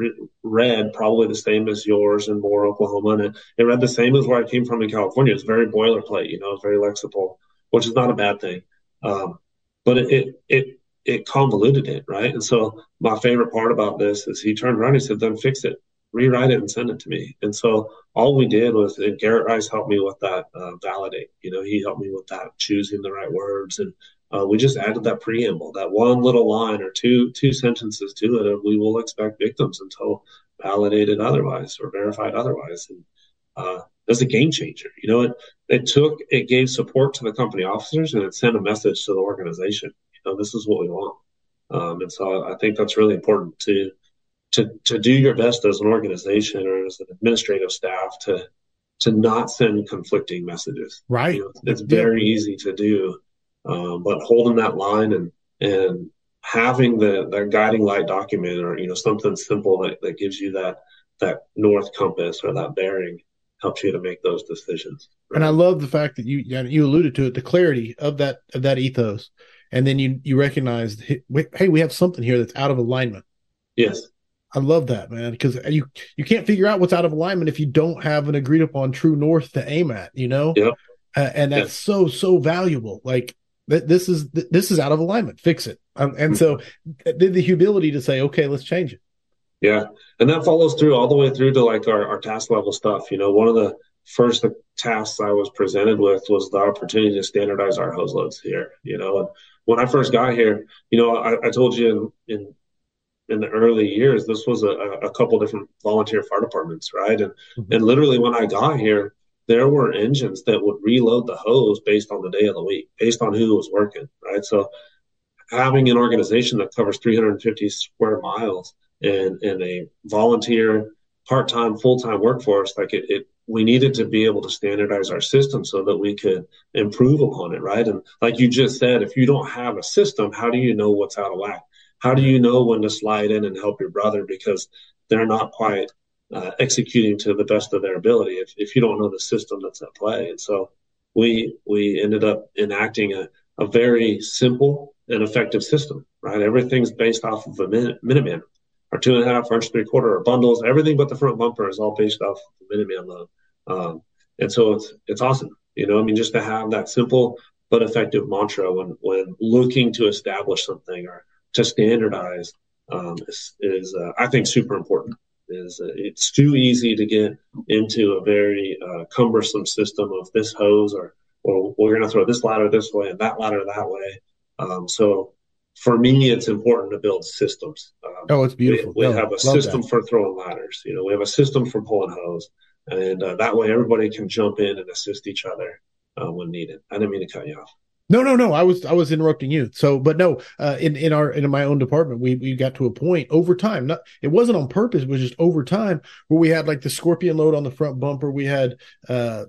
read probably the same as yours in Moore, Oklahoma, and it, it read the same as where I came from in California. It's very boilerplate, you know, it's very lexical, which is not a bad thing. Um, but it, it, it, it convoluted it, right? And so my favorite part about this is he turned around and he said, then fix it, rewrite it and send it to me. And so all we did was, and Garrett Rice helped me with that, uh, validate, you know, he helped me with that, choosing the right words. And uh, we just added that preamble, that one little line or two, two sentences to it of we will expect victims until validated otherwise or verified otherwise. And uh, that's a game changer. You know, it, it took, it gave support to the company officers and it sent a message to the organization. You know, this is what we want. Um, and so I think that's really important to, to, to do your best as an organization or as an administrative staff to, to not send conflicting messages. Right. You know, it's very yeah. easy to do. Um, but holding that line and, and having the, the guiding light document or, you know, something simple that, that gives you that, that north compass or that bearing helps you to make those decisions. Right? And I love the fact that you, you alluded to it, the clarity of that, of that ethos. And then you, you recognize, hey, we have something here that's out of alignment. Yes. I love that, man, because you, you can't figure out what's out of alignment if you don't have an agreed upon true north to aim at, you know? Yep. Uh, and that's yep. so, so valuable. Like, this is this is out of alignment. Fix it. Um, and so the, the humility to say, okay, let's change it. Yeah, and that follows through all the way through to like our, our task level stuff. You know, one of the first tasks I was presented with was the opportunity to standardize our hose loads here. You know, and when I first got here, you know, I, I told you in, in in the early years, this was a, a couple different volunteer fire departments, right? And mm-hmm. and literally when I got here, there were engines that would reload the hose based on the day of the week, based on who was working, right? So having an organization that covers three hundred fifty square miles and, and a volunteer, part-time, full-time workforce, like it, it, we needed to be able to standardize our system so that we could improve upon it, right? And like you just said, if you don't have a system, how do you know what's out of whack? How do you know when to slide in and help your brother because they're not quite Uh, executing to the best of their ability if, if you don't know the system that's at play. And so we we ended up enacting a, a very simple and effective system, right? Everything's based off of a min- Minuteman, our two and a half, inch three quarter, our bundles, everything but the front bumper is all based off the Minuteman load. Um, and so it's it's awesome, you know. I mean, just to have that simple but effective mantra when when looking to establish something or to standardize um, is, is uh, I think super important. Is uh, it's too easy to get into a very uh, cumbersome system of this hose or or we're going to throw this ladder this way and that ladder that way. Um, so for me, it's important to build systems. Um, oh, it's beautiful. We, we no, have a system that. for throwing ladders. You know, we have a system for pulling hose, and uh, that way everybody can jump in and assist each other uh, when needed. I didn't mean to cut you off. No, no, no. I was I was interrupting you. So, but no, uh, in in our in my own department, we we got to a point over time. Not it wasn't on purpose. It was just over time where we had like the Scorpion load on the front bumper. We had uh,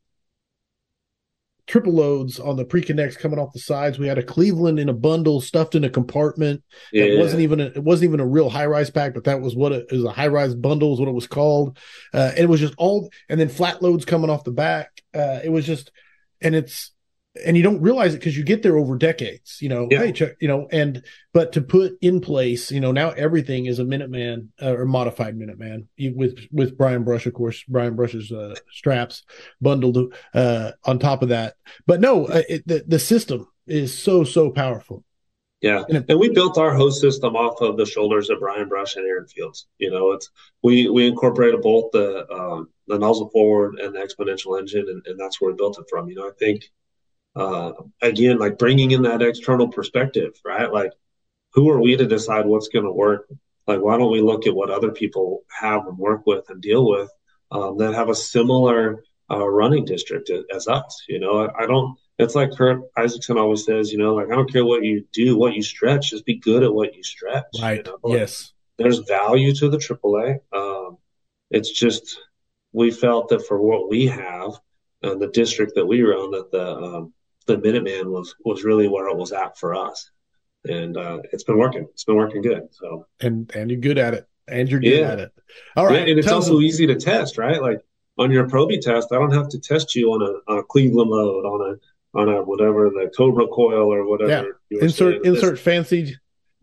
triple loads on the pre-connects coming off the sides. We had a Cleveland in a bundle stuffed in a compartment. Yeah. It wasn't even a, it wasn't even a real high rise pack, but that was what it, it was. A high rise bundle is what it was called. Uh, and it was just all, and then flat loads coming off the back. Uh, it was just, and it's. And you don't realize it because you get there over decades, you know, yeah. hey, Chuck, you know, and, but to put in place, you know, now everything is a Minuteman uh, or modified Minuteman with, with Brian Brush, of course, Brian Brush's uh, straps bundled uh, on top of that. But no, uh, it, the, the system is so, so powerful. Yeah. And, it, and we built our hose system off of the shoulders of Brian Brush and Aaron Fields. You know, it's, we, we incorporated both the, um, the nozzle forward and the exponential engine, and, and that's where we built it from. You know, I think, Uh, again, like bringing in that external perspective, right? Like, who are we to decide what's going to work? Like, why don't we look at what other people have and work with and deal with um, that have a similar uh, running district as, as us? You know, I, I don't, it's like Kurt Isaacson always says, you know, like, I don't care what you do, what you stretch, just be good at what you stretch. Right. You know? Like, yes. There's value to the triple A. Um, it's just, we felt that for what we have and the district that we run, that the, um, the Minuteman was, was really where it was at for us. And, uh, it's been working. It's been working good. So, and, and you're good at it and you're good yeah. at it. All right. Yeah, and it's also them. easy to test, right? Like on your Proby test, I don't have to test you on a, on a Cleveland load, on a, on a, whatever, the Cobra coil or whatever. Yeah. Insert, insert fancy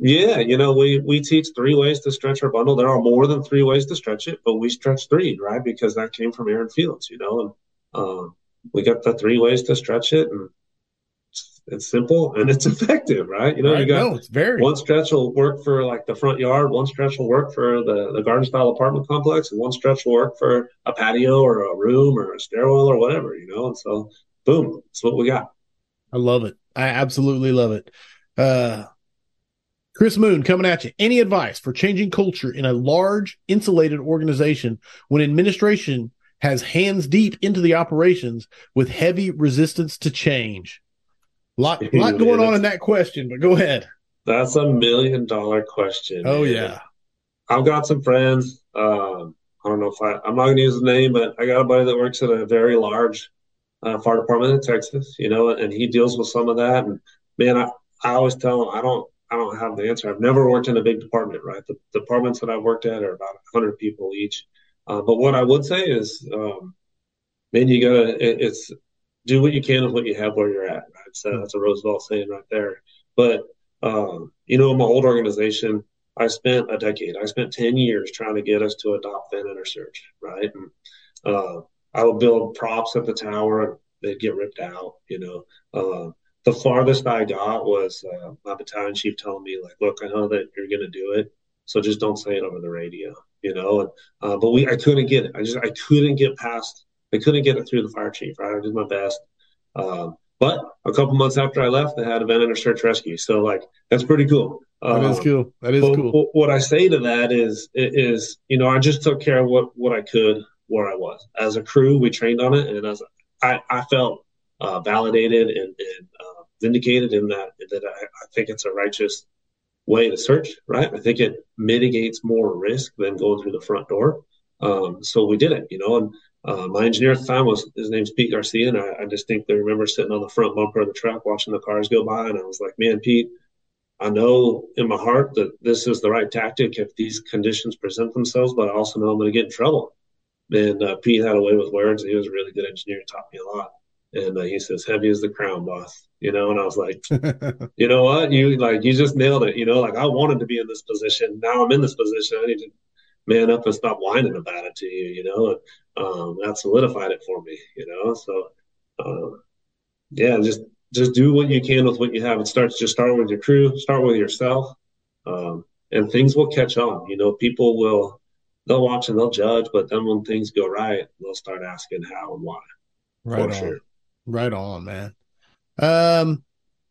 Yeah, you know, we we teach three ways to stretch our bundle. There are more than three ways to stretch it, but we stretch three, right? Because that came from Aaron Fields, you know, and um, we got the three ways to stretch it, and it's, it's simple and it's effective, right? You know, you Right? got No, it's very. one stretch will work for like the front yard, one stretch will work for the the garden style apartment complex, and one stretch will work for a patio or a room or a stairwell or whatever, you know. And so, boom, that's what we got. I love it. I absolutely love it. Uh, Chris Moon coming at you. Any advice for changing culture in a large, insulated organization when administration has hands deep into the operations with heavy resistance to change? Lot, lot going on in that question, but go ahead. That's a million dollar question. Oh, man. yeah. I've got some friends. Um, I don't know if I, I'm not going to use his name, but I got a buddy that works at a very large uh, fire department in Texas, you know, and he deals with some of that. And man, I, I always tell him I don't, I don't have the answer. I've never worked in a big department, right? The, the departments that I've worked at are about one hundred people each. Uh, but what I would say is, um, man, you gotta, it, it's do what you can with what you have where you're at, right? So that's a Roosevelt saying right there. But, um, you know, in my old organization, I spent a decade, I spent ten years trying to get us to adopt Vent Enter Search, right? And, uh, I would build props at the tower and they'd get ripped out, you know. Uh, the farthest I got was uh, my battalion chief telling me, like, look, I know that you're going to do it, so just don't say it over the radio, you know. And, uh, but we, I couldn't get it. I just, I couldn't get past, I couldn't get it through the fire chief, right? I did my best. Um, but a couple months after I left, they had a Vent Enter Search rescue. So, like, that's pretty cool. That is Um, cool. That is but cool. what I say to that is, is, you know, I just took care of what, what I could where I was. As a crew, we trained on it, and as I, I felt uh, validated and, and uh, vindicated in that that I, I think it's a righteous way to search, right? I think it mitigates more risk than going through the front door. Um, so we did it, you know, and uh, my engineer at the time was, his name's Pete Garcia, and I, I distinctly remember sitting on the front bumper of the truck watching the cars go by, and I was like, man, Pete, I know in my heart that this is the right tactic if these conditions present themselves, but I also know I'm going to get in trouble. And uh, Pete had a way with words. He was a really good engineer, taught me a lot. And uh, he says, "Heavy as the crown, boss." You know, and I was like, you know what? You like you just nailed it. You know, like I wanted to be in this position. Now I'm in this position. I need to man up and stop whining about it to you. You know, and um, that solidified it for me. You know, so uh, yeah, just just do what you can with what you have. It starts just start with your crew, start with yourself, um, and things will catch on. You know, people will they'll watch and they'll judge, but then when things go right, they'll start asking how and why. Right For on. sure. Right on, man. Um,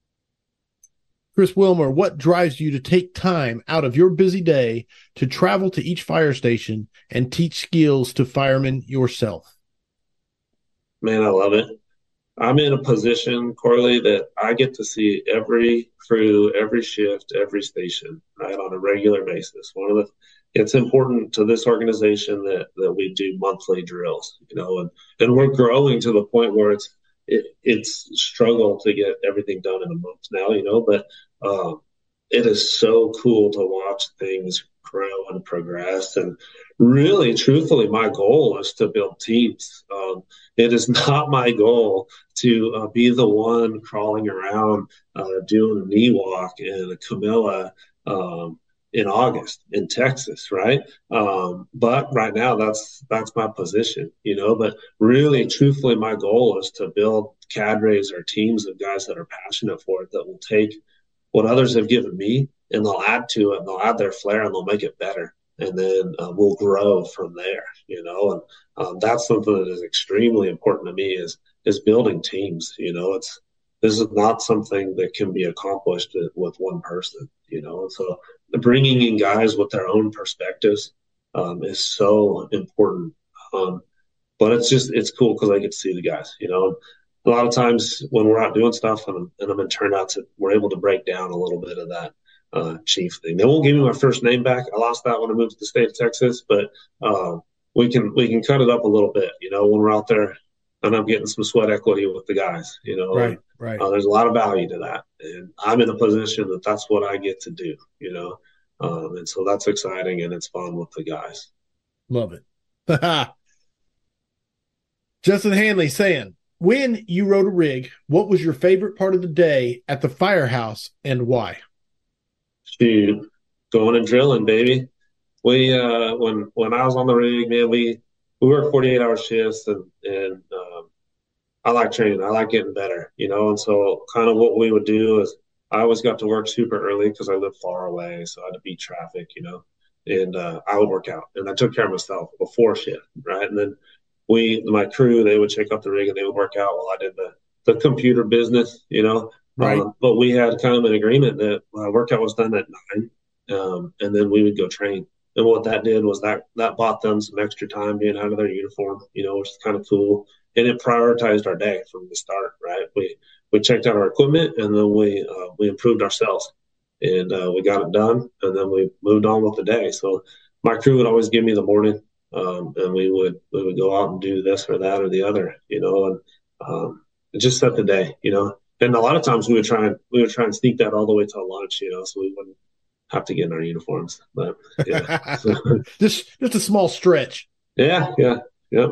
Chris Wilmer, what drives you to take time out of your busy day to travel to each fire station and teach skills to firemen yourself? Man, I love it. I'm in a position, Corley, that I get to see every crew, every shift, every station, right, on a regular basis. One of the, it's important to this organization that that we do monthly drills, you know, and and we're growing to the point where it's it, it's struggle to get everything done in a month now, you know, but um, it is so cool to watch things grow and progress. And really, truthfully, my goal is to build teams. Um, it is not my goal to uh, be the one crawling around uh, doing a knee walk in a Camilla um, in August in Texas, right? Um, but right now, that's that's my position, you know. But really, truthfully, my goal is to build cadres or teams of guys that are passionate for it that will take what others have given me and they'll add to it and they'll add their flair and they'll make it better. And then uh, we'll grow from there, you know, and um, that's something that is extremely important to me is, is building teams. You know, it's, this is not something that can be accomplished with one person, you know, and so bringing in guys with their own perspectives um, is so important. Um, but it's just, it's cool because I get to see the guys, you know, a lot of times when we're out doing stuff and, and I'm in turnouts, we're able to break down a little bit of that uh, chief thing. They won't give me my first name back. I lost that when I moved to the state of Texas, but uh, we can we can cut it up a little bit. You know, when we're out there and I'm getting some sweat equity with the guys. You know, Right, and, right. Uh, there's a lot of value to that, and I'm in a position that that's what I get to do. You know, um, and so that's exciting and it's fun with the guys. Love it. Justin Hanley saying, when you rode a rig, what was your favorite part of the day at the firehouse and why? Shoot, going and drilling, baby. We uh, when when I was on the rig, man, we we work forty-eight hour shifts, and and um, I like training. I like getting better, you know. And so, kind of what we would do is, I always got to work super early because I lived far away, so I had to beat traffic, you know. And uh, I would work out, and I took care of myself before shift, right? And then we, my crew, they would check up the rig and they would work out while I did the the computer business, you know. Right. Um, but we had kind of an agreement that uh, workout was done at nine, um, and then we would go train. And what that did was that that bought them some extra time being out of their uniform, you know, which is kind of cool. And it prioritized our day from the start, right? We we checked out our equipment, and then we uh, we improved ourselves, and uh, we got it done, and then we moved on with the day. So my crew would always give me the morning, um, and we would we would go out and do this or that or the other, you know, and um, it just set the day, you know. And a lot of times we would try and we would try and sneak that all the way till lunch, you know, so we wouldn't have to get in our uniforms. But yeah, just just a small stretch. yeah, yeah, yeah.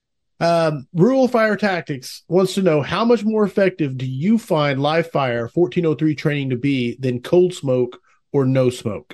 Um, Rural Fire Tactics wants to know, how much more effective do you find live fire fourteen oh three training to be than cold smoke or no smoke?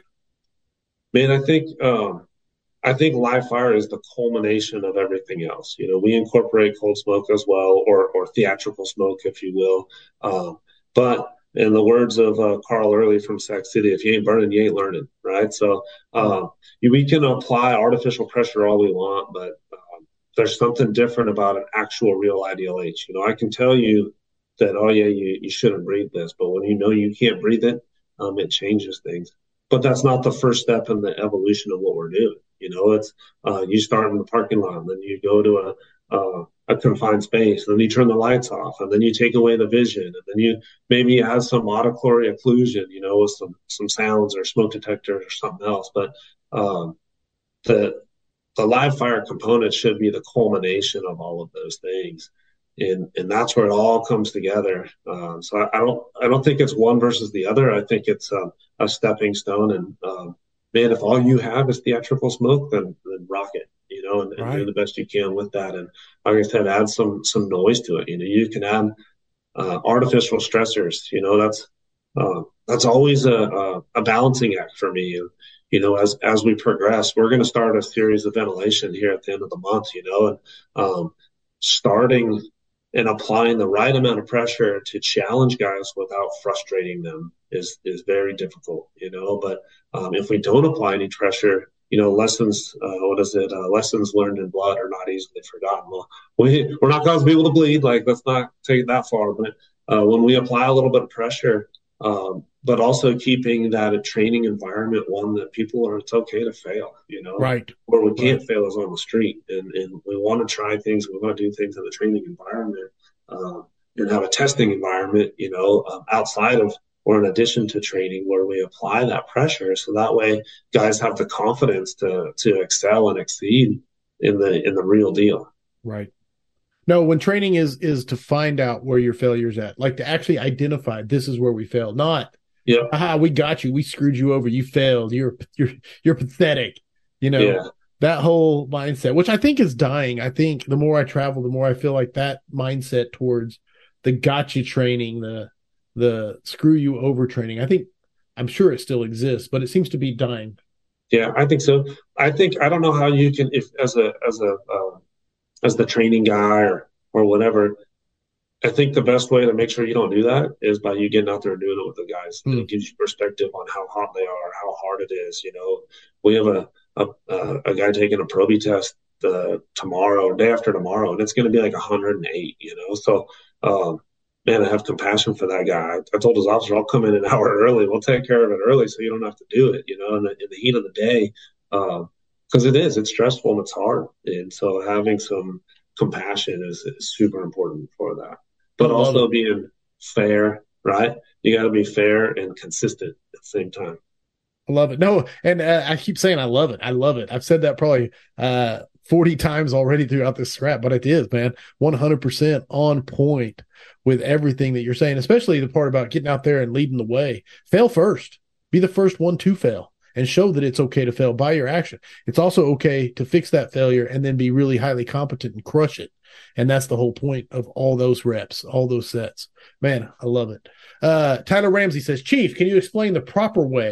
Man, I think um, I think live fire is the culmination of everything else. You know, we incorporate cold smoke as well, or or theatrical smoke, if you will. Um, but in the words of uh, Carl Early from Sac City, if you ain't burning, you ain't learning, right? So um, we can apply artificial pressure all we want, but um, there's something different about an actual real I D L H. You know, I can tell you that, oh yeah, you, you shouldn't breathe this, but when you know you can't breathe it, um, it changes things. But that's not the first step in the evolution of what we're doing. You know, it's uh, you start in the parking lot, and then you go to a, uh, a confined space, and then you turn the lights off, and then you take away the vision, and then you maybe add some auditory occlusion, you know, with some some sounds or smoke detectors or something else. But um, the the live fire component should be the culmination of all of those things, and and that's where it all comes together. Um, so I, I don't I don't think it's one versus the other. I think it's um, a stepping stone, and um, man, if all you have is theatrical smoke, then, then rock it, you know, and, and Right. do the best you can with that. And like I said, add some some noise to it. You know, you can add uh, artificial stressors. You know, that's uh, that's always a, a, a balancing act for me. And you know, as as we progress, we're going to start a series of ventilation here at the end of the month. You know, and um, starting and applying the right amount of pressure to challenge guys without frustrating them is is very difficult, you know. But um, if we don't apply any pressure, you know, lessons, uh, what is it? Uh, lessons learned in blood are not easily forgotten. Well, we we're not causing people to bleed. Like, let's not take it that far. But uh, when we apply a little bit of pressure, um, but also keeping that a training environment one that people are, it's okay to fail, you know. Right. Where we can't Right. fail is on the street, and and we want to try things. We want to do things in the training environment, uh, and have a testing environment, you know, um, outside of or in addition to training, where we apply that pressure, so that way guys have the confidence to to excel and exceed in the in the real deal. Right. No, when training is is to find out where your failure's at, like to actually identify this is where we failed, not Yeah, aha, we got you, we screwed you over, you failed, you're you're you're pathetic. You know, yeah, that whole mindset, which I think is dying. I think the more I travel, the more I feel like that mindset towards the gotcha training, the the screw you over training. I think I'm sure it still exists, but it seems to be dying. yeah. I think so. I think I don't know how you can, if as a as a uh, as the training guy or or whatever. I think the best way to make sure you don't do that is by you getting out there and doing it with the guys. Hmm. It gives you perspective on how hot they are, how hard it is. You know, we have a a, uh, a guy taking a Proby test uh, tomorrow, day after tomorrow, and it's going to be like one hundred eight. You know, so um, man, I have compassion for that guy. I, I told his officer, I'll come in an hour early. We'll take care of it early, so you don't have to do it. You know, in the, in the heat of the day, because uh, it is, it's stressful and it's hard, and so having some compassion is, is super important for that. But also being fair, right? You got to be fair and consistent at the same time. I love it. No, and uh, I keep saying I love it. I love it. I've said that probably uh, forty times already throughout this scrap, but it is, man, one hundred percent on point with everything that you're saying, especially the part about getting out there and leading the way. Fail first. Be the first one to fail and show that it's okay to fail by your action. It's also okay to fix that failure and then be really highly competent and crush it. And that's the whole point of all those reps, all those sets. Man, I love it. Uh, Tyler Ramsey says, Chief, can you explain the proper way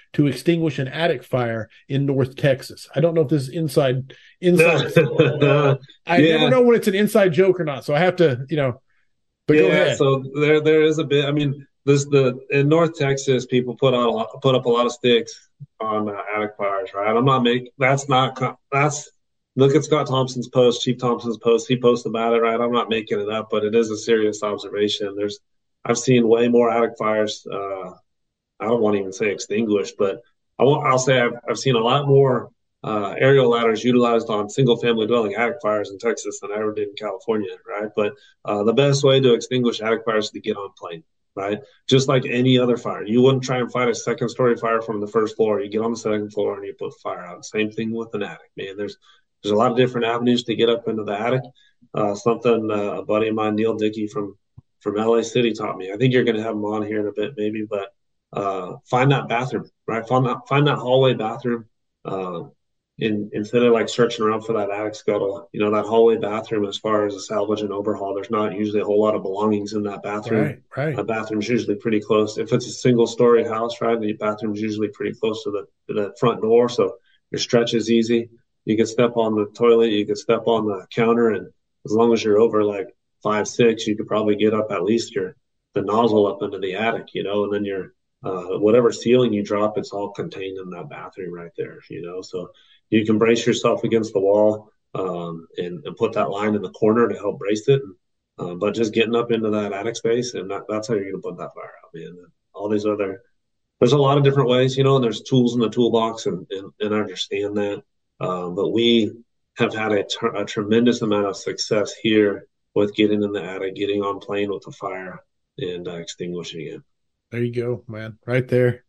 to extinguish an attic fire in North Texas. I don't know if this is inside inside. uh, I yeah. never know when it's an inside joke or not, so I have to, you know. But yeah, go ahead. So there there is a bit. I mean, this the in North Texas, people put on a lot, put up a lot of sticks on uh, attic fires, right? I'm not making that's not that's look at Scott Thompson's post, Chief Thompson's post. He posts about it, right? I'm not making it up, but it is a serious observation. There's I've seen way more attic fires. Uh, I don't want to even say extinguished, but I won't, I'll say I've, I've seen a lot more uh, aerial ladders utilized on single-family dwelling attic fires in Texas than I ever did in California, right? But uh, the best way to extinguish attic fires is to get on plane, right? Just like any other fire. You wouldn't try and fight a second-story fire from the first floor. You get on the second floor and you put fire out. Same thing with an attic, man. There's there's a lot of different avenues to get up into the attic. Uh, something uh, a buddy of mine, Neil Dickey from from L A City, taught me. I think you're going to have him on here in a bit, maybe, but uh, find that bathroom, right? Find that find that hallway bathroom. Uh, in, instead of like searching around for that attic scuttle, you know, that hallway bathroom, as far as a salvage and overhaul, there's not usually a whole lot of belongings in that bathroom. Right, right. The bathroom's usually pretty close. If it's a single story house, right, the bathroom's usually pretty close to the to the front door, so your stretch is easy. You can step on the toilet, you can step on the counter, and as long as you're over like five six, you could probably get up at least your the nozzle up into the attic, you know, and then your uh, whatever ceiling you drop, it's all contained in that bathroom right there, you know. So you can brace yourself against the wall um, and, and put that line in the corner to help brace it. Uh, but just getting up into that attic space, and that, that's how you're going to put that fire out, man. And all these other, there's a lot of different ways, you know, and there's tools in the toolbox, and, and, and I understand that. Uh, but we have had a, ter- a tremendous amount of success here with getting in the attic, getting on plane with the fire, and uh, extinguishing it. There you go, man. Right there.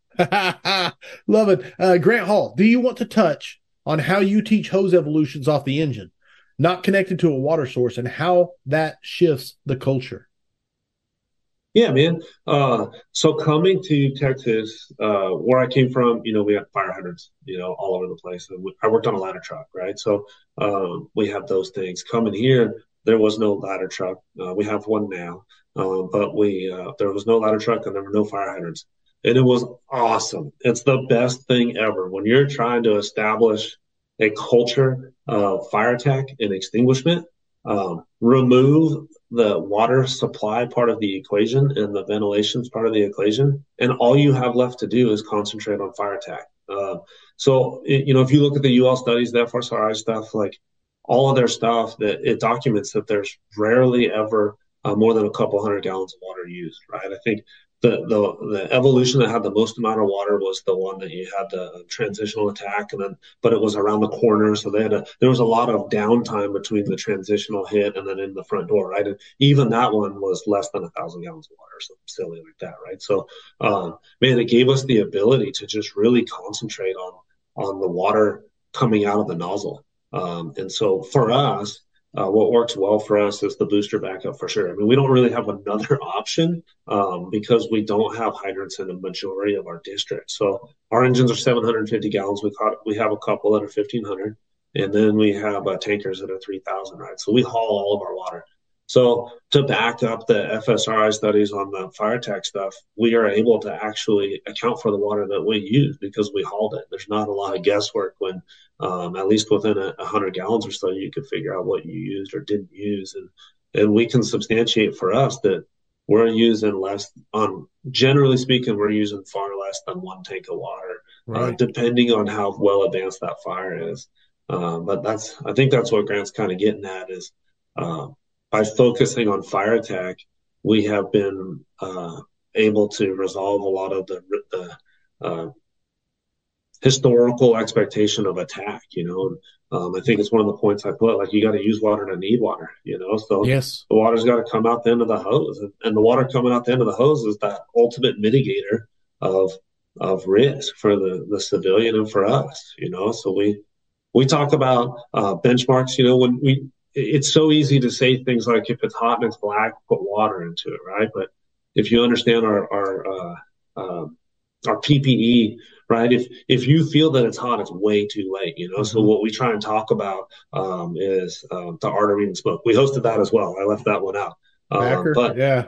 Love it. Uh, Grant Hall, do you want to touch on how you teach hose evolutions off the engine, not connected to a water source, and how that shifts the culture? Yeah, man. Uh, so coming to Texas, uh, where I came from, you know, we had fire hydrants, you know, all over the place. And we, I worked on a ladder truck, right? So um, we had those things. Coming here, there was no ladder truck. Uh, we have one now, um, but we uh, there was no ladder truck and there were no fire hydrants. And it was awesome. It's the best thing ever. When you're trying to establish a culture of fire tech and extinguishment, um, remove the water supply part of the equation and the ventilation part of the equation, and all you have left to do is concentrate on fire tech. Uh, so, it, you know, if you look at the U L studies, the F S R I stuff, like all of their stuff, that it documents that there's rarely ever uh, more than a couple hundred gallons of water used, right? I think the, the the evolution that had the most amount of water was the one that you had the transitional attack, and then but it was around the corner, so they had a there was a lot of downtime between the transitional hit and then in the front door, right? And even that one was less than a thousand gallons of water, something silly like that, right? So, um, man, it gave us the ability to just really concentrate on on the water coming out of the nozzle, um, and so for us. Uh, what works well for us is the booster backup for sure. I mean, we don't really have another option um, because we don't have hydrants in the majority of our district. So our engines are seven hundred fifty gallons. We caught, we have a couple that are fifteen hundred, and then we have uh, tankers that are three thousand, right? So we haul all of our water. So to back up the F S R I studies on the fire tech stuff, we are able to actually account for the water that we use because we hauled it. There's not a lot of guesswork when, um, at least within a, a hundred gallons or so, you could figure out what you used or didn't use. And, and we can substantiate for us that we're using less on, generally speaking, we're using far less than one tank of water, right. uh, depending on how well advanced that fire is. Um, but that's, I think that's what Grant's kind of getting at is, um, by focusing on fire tech, we have been uh, able to resolve a lot of the, the uh, historical expectation of attack. You know, um, I think it's one of the points I put. Like, you got to use water to need water. You know, so yes, the water's got to come out the end of the hose, and, and the water coming out the end of the hose is that ultimate mitigator of of risk for the the civilian and for us. You know, so we we talk about uh, benchmarks. You know, when we it's so easy to say things like, if it's hot and it's black, put water into it, right? But if you understand our our uh, uh, our P P E, right? If if you feel that it's hot, it's way too late, you know. Mm-hmm. So what we try and talk about um, is um, the art of reading smoke. We hosted that as well. I left that one out, um, but yeah,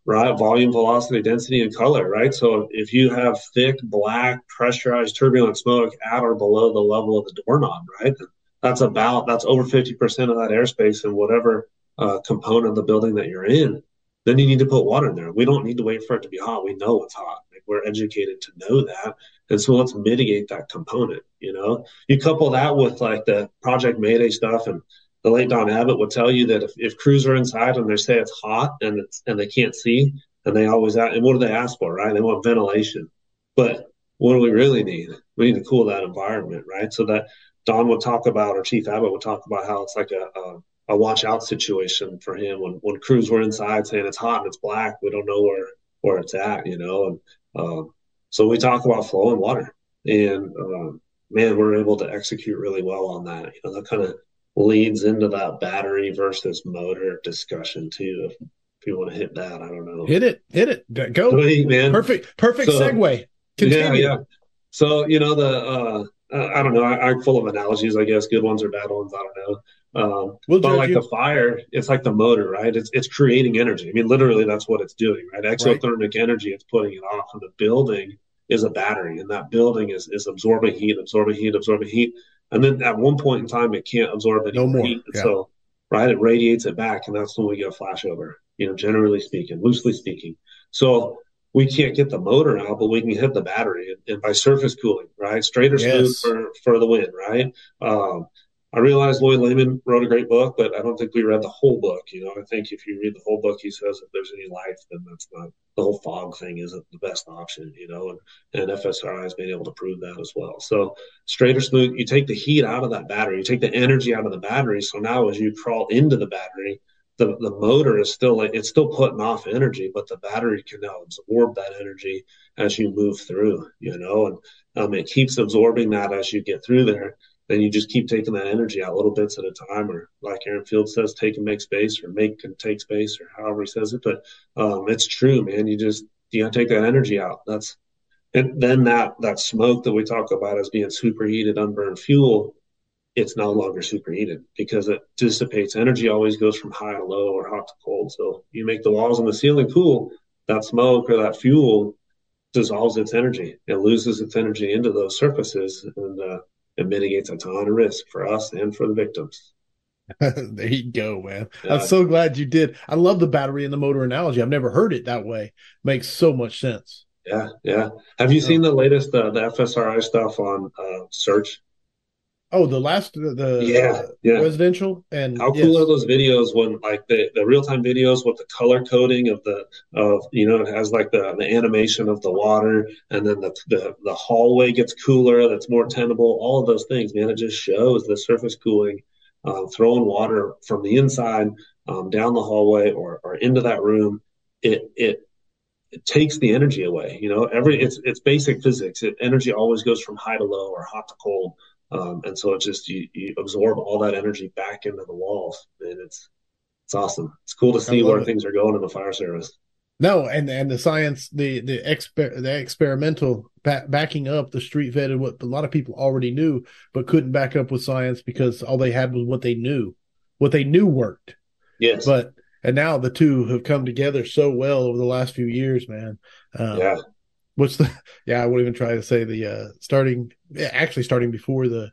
right? Volume, velocity, density, and color, right? So if you have thick, black, pressurized, turbulent smoke at or below the level of the doorknob, right? That's about, that's over fifty percent of that airspace in whatever uh, component of the building that you're in. Then you need to put water in there. We don't need to wait for it to be hot. We know it's hot. Like, we're educated to know that. And so let's mitigate that component, you know? You couple that with like the Project Mayday stuff, and the late Don Abbott would tell you that if, if crews are inside and they say it's hot and it's, and they can't see, and they always ask, and what do they ask for, right? They want ventilation. But what do we really need? We need to cool that environment, right? So that Don would talk about, or Chief Abbott would talk about how it's like a, a, a watch out situation for him when, when crews were inside saying it's hot and it's black. We don't know where, where it's at, you know? And um, so we talk about flow and water, and um, man, we're able to execute really well on that. You know, that kind of leads into that battery versus motor discussion too. If, if you want to hit that, I don't know. Hit it, hit it, go, Sweet, man. Perfect, perfect so, segue. Continue. Yeah, yeah. So you know the uh, I don't know. I, I'm full of analogies, I guess. Good ones or bad ones, I don't know. Um, we'll but like you. The fire, it's like the motor, right? It's it's creating energy. I mean, literally, that's what it's doing, right? Exothermic right. energy, it's putting it off. And the building is a battery, and that building is is absorbing heat, absorbing heat, absorbing heat. And then at one point in time, it can't absorb any no more heat. Yeah. So, right, it radiates it back, and that's when we get a flashover, you know, generally speaking, loosely speaking. So we can't get the motor out, but we can hit the battery, and, and by surface cooling, right? Straight or smooth yes. for, for the win, right? Um, I realized Lloyd Lehman wrote a great book, but I don't think we read the whole book. You know, I think if you read the whole book, he says if there's any life, then that's not, the whole fog thing isn't the best option, you know, and, and F S R I has been able to prove that as well. So straight or smooth, you take the heat out of that battery, you take the energy out of the battery. So now as you crawl into the battery, the, the motor is still like, it's still putting off energy, but the battery can now absorb that energy as you move through, you know, and um, it keeps absorbing that as you get through there. Then you just keep taking that energy out little bits at a time, or like Aaron Field says, take and make space, or make and take space, or however he says it. But um, it's true, man. You just, you gotta take that energy out. That's, and then that, that smoke that we talk about as being superheated, unburned fuel, it's no longer superheated because it dissipates. Energy always goes from high to low or hot to cold. So you make the walls and the ceiling cool, that smoke or that fuel dissolves its energy. It loses its energy into those surfaces, and uh, it mitigates a ton of risk for us and for the victims. There you go, man. Yeah. I'm so glad you did. I love the battery and the motor analogy. I've never heard it that way. Makes so much sense. Yeah, yeah. Have you seen the latest, uh, the F S R I stuff on uh, search? Oh, the last, the yeah, yeah. residential? And how cool yes. are those videos when like the, the real-time videos with the color coding of the, of, you know, it has like the, the animation of the water, and then the, the, the hallway gets cooler, that's more tenable, all of those things, man. It just shows the surface cooling, uh, throwing water from the inside um, down the hallway or, or into that room. It, it, it takes the energy away, you know, every, it's, it's basic physics. It, energy always goes from high to low or hot to cold. Um, and so it just, you, you absorb all that energy back into the walls, and it's, it's awesome. It's cool to see where it. things are going in the fire service. No. And, and the science, the, the exper the experimental ba backing up the street vetted what a lot of people already knew, but couldn't back up with science because all they had was what they knew, what they knew worked. Yes. But, and now the two have come together so well over the last few years, man. Um, yeah. What's the, yeah, I won't even try to say the, uh, starting, actually starting before the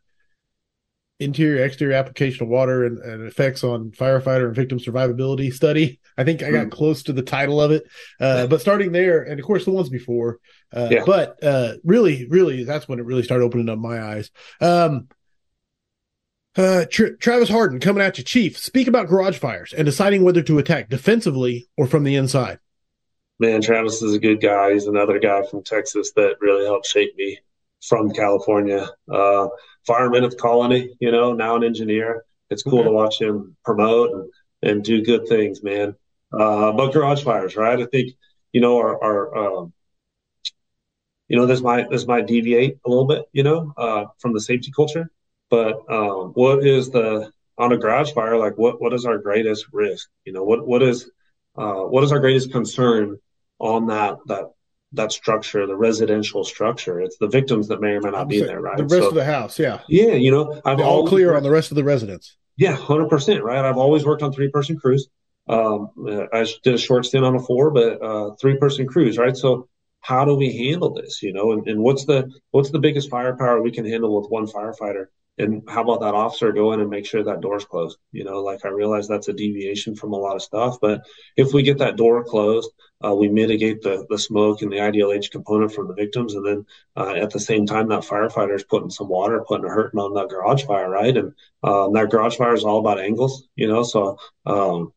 interior exterior application of water and, and effects on firefighter and victim survivability study. I think I got mm. close to the title of it. Uh, but starting there, and of course the ones before, uh, yeah. but, uh, really, really, that's when it really started opening up my eyes. Um, uh, Tra Travis Harden coming at you, Chief. Speak about garage fires and deciding whether to attack defensively or from the inside. Man, Travis is a good guy. He's another guy from Texas that really helped shape me from California. Uh, fireman at the Colony, you know, now an engineer. It's cool okay. to watch him promote and, and do good things, man. Uh, but garage fires, right? I think, you know, our, our um, you know, this might, this might deviate a little bit, you know, uh, from the safety culture. But um, what is the, on a garage fire, like what, what is our greatest risk? You know, what, what is, uh, what is our greatest concern on that, that, that structure, the residential structure? It's the victims that may or may not be there, right? The rest so, of the house, yeah. Yeah, you know, I've all clear worked, on the rest of the residents. Yeah, one hundred percent, right? I've always worked on three-person crews. Um, uh, I did a short stint on a four, but uh, three person crews, right? So how do we handle this, you know? And, and what's the what's the biggest firepower we can handle with one firefighter? And how about that officer go in and make sure that door's closed? You know, like I realize that's a deviation from a lot of stuff, but if we get that door closed, uh, we mitigate the the smoke and the I D L H component from the victims, and then uh, at the same time, that firefighter is putting some water, putting a hurting on that garage fire, right? And um, that garage fire is all about angles, you know. So, um,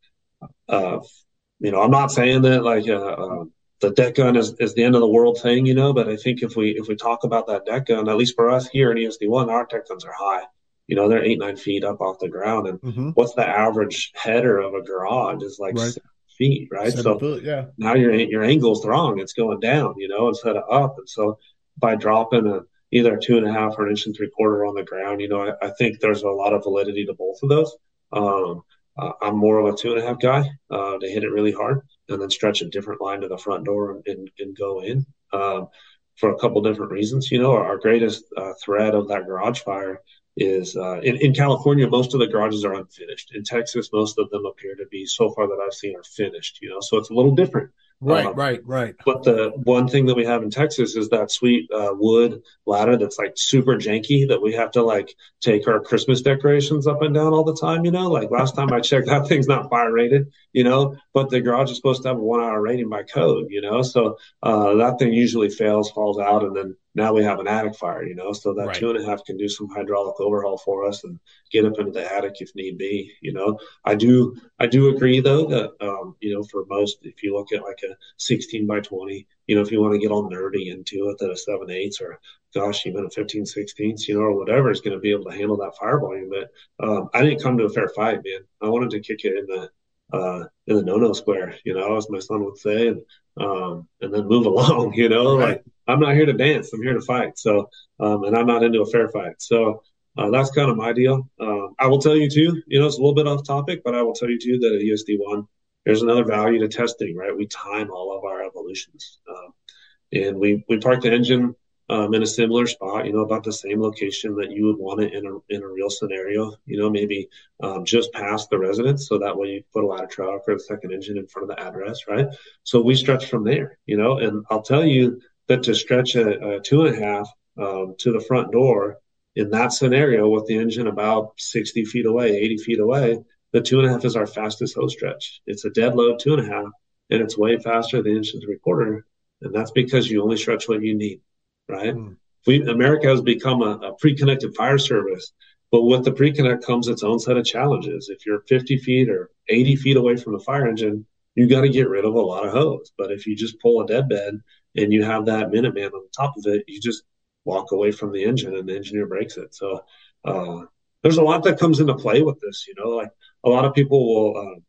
uh, you know, I'm not saying that like uh, uh, the deck gun is, is the end of the world thing, you know, but I think if we if we talk about that deck gun, at least for us here in E S D one, our deck guns are high. You know, they're eight nine feet up off the ground, and Mm-hmm. what's the average header of a garage is like Right. seven feet, right? Seven So foot, yeah. now your your angle's wrong; it's going down, you know, instead of up. And so by dropping a either a two and a half or an inch and three quarter on the ground, you know, I, I think there's a lot of validity to both of those. Um, uh, I'm more of a two and a half guy uh, to hit it really hard and then stretch a different line to the front door and, and, and go in um, for a couple different reasons. You know, our, our greatest uh, threat of that garage fire is uh, in, in California, most of the garages are unfinished. In Texas, most of them appear to be, so far that I've seen, are finished, you know, so it's a little different. Right, Um, right, right. but the one thing that we have in Texas is that sweet uh, wood ladder that's like super janky that we have to like take our Christmas decorations up and down all the time. You know, like last time I checked, that thing's not fire rated. You know, but the garage is supposed to have a one hour rating by code. You know, so uh, that thing usually fails, falls out, and then now we have an attic fire. You know, so that Right. two and a half can do some hydraulic overhaul for us and get up into the attic if need be. You know, I do I do agree though that um, you know, for most, if you look at like a sixteen by twenty, you know, if you want to get all nerdy into it, that a seven eighths or gosh, even a fifteen sixteenths, you know, or whatever is going to be able to handle that fire volume. But um, I didn't come to a fair fight, man. I wanted to kick it in the uh, in the no-no square, you know, as my son would say, and um, and then move along, you know, Right. like I'm not here to dance, I'm here to fight. So, um, and I'm not into a fair fight. So uh, that's kind of my deal. Um, I will tell you too, you know, it's a little bit off topic, but I will tell you too that at E S D one, there's another value to testing, right? We time all of our evolutions. Um, and we, we park the engine um, in a similar spot, you know, about the same location that you would want it in a, in a real scenario, you know, maybe um, just past the residence. So that way you put a ladder truck or the second engine in front of the address, right? So we stretch from there, you know, and I'll tell you that to stretch a, a two and a half um, to the front door in that scenario with the engine about sixty feet away, eighty feet away, the two and a half is our fastest hose stretch. It's a dead load two and a half, and it's way faster than inch and three quarter. And that's because you only stretch what you need, right? Mm. We, America has become a, a pre-connected fire service, but with the pre-connect comes its own set of challenges. If you're fifty feet or eighty feet away from the fire engine, you got to get rid of a lot of hose. But if you just pull a dead bed and you have that Minuteman on top of it, you just walk away from the engine and the engineer breaks it. So uh, there's a lot that comes into play with this, you know, like a lot of people will uh,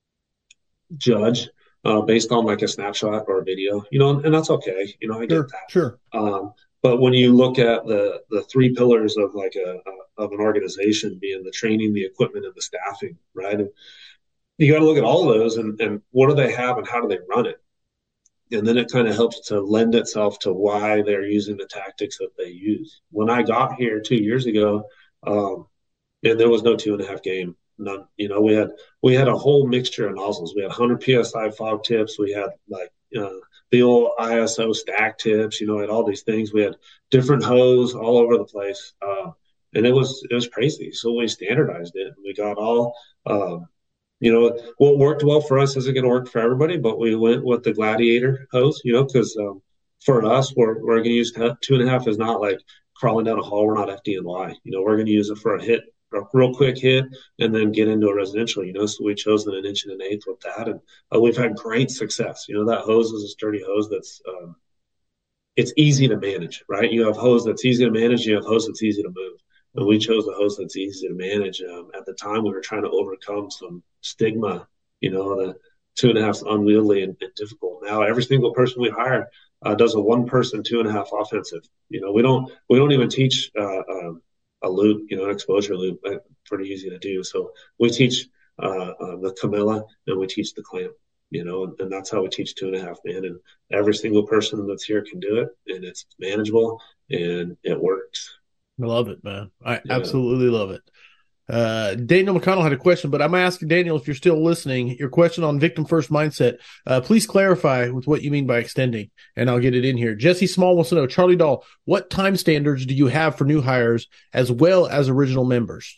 judge uh, based on like a snapshot or a video, you know, and, and that's okay. You know, I Sure, get that. sure. Um, but when you look at the the three pillars of like a, a of an organization being the training, the equipment, and the staffing, right? And you got to look at all of those and, and what do they have and how do they run it? And then it kind of helps to lend itself to why they're using the tactics that they use. When I got here two years ago, um, and there was no two and a half game. None, you know, we had we had a whole mixture of nozzles. We had one hundred P S I fog tips. We had like uh, the old I S O stack tips. You know, we had all these things. We had different hose all over the place, uh, and it was it was crazy. So we standardized it. We got all. Um, you know, what worked well for us isn't going to work for everybody, but we went with the Gladiator hose. You know, because um, for us, we're we're going to use two and a half is not like crawling down a hall. We're not F D N Y. You know, we're going to use it for a hit, a real quick hit, and then get into a residential. You know, so we chose an inch and an eighth with that, and uh, we've had great success. You know, that hose is a sturdy hose that's um, it's easy to manage, right? You have hose that's easy to manage. You have hose that's easy to move. And we chose a hose that's easy to manage. Um, at the time, we were trying to overcome some stigma. You know, the two and a half is unwieldy and, and difficult. Now, every single person we hire uh, does a one-person two and a half offensive. You know, we don't we don't even teach uh, um, a loop. You know, an exposure loop. Uh, pretty easy to do. So we teach uh, uh, the Camilla and we teach the clamp. You know, and, and that's how we teach two and a half man. And every single person that's here can do it, and it's manageable and it works. I love it, man. I Yeah. absolutely love it. Uh, Daniel McConnell had a question, but I'm asking Daniel if you're still listening. Your question on victim first mindset. Uh, please clarify with what you mean by extending, and I'll get it in here. Jesse Small wants to know, Charlie Dahl, what time standards do you have for new hires as well as original members?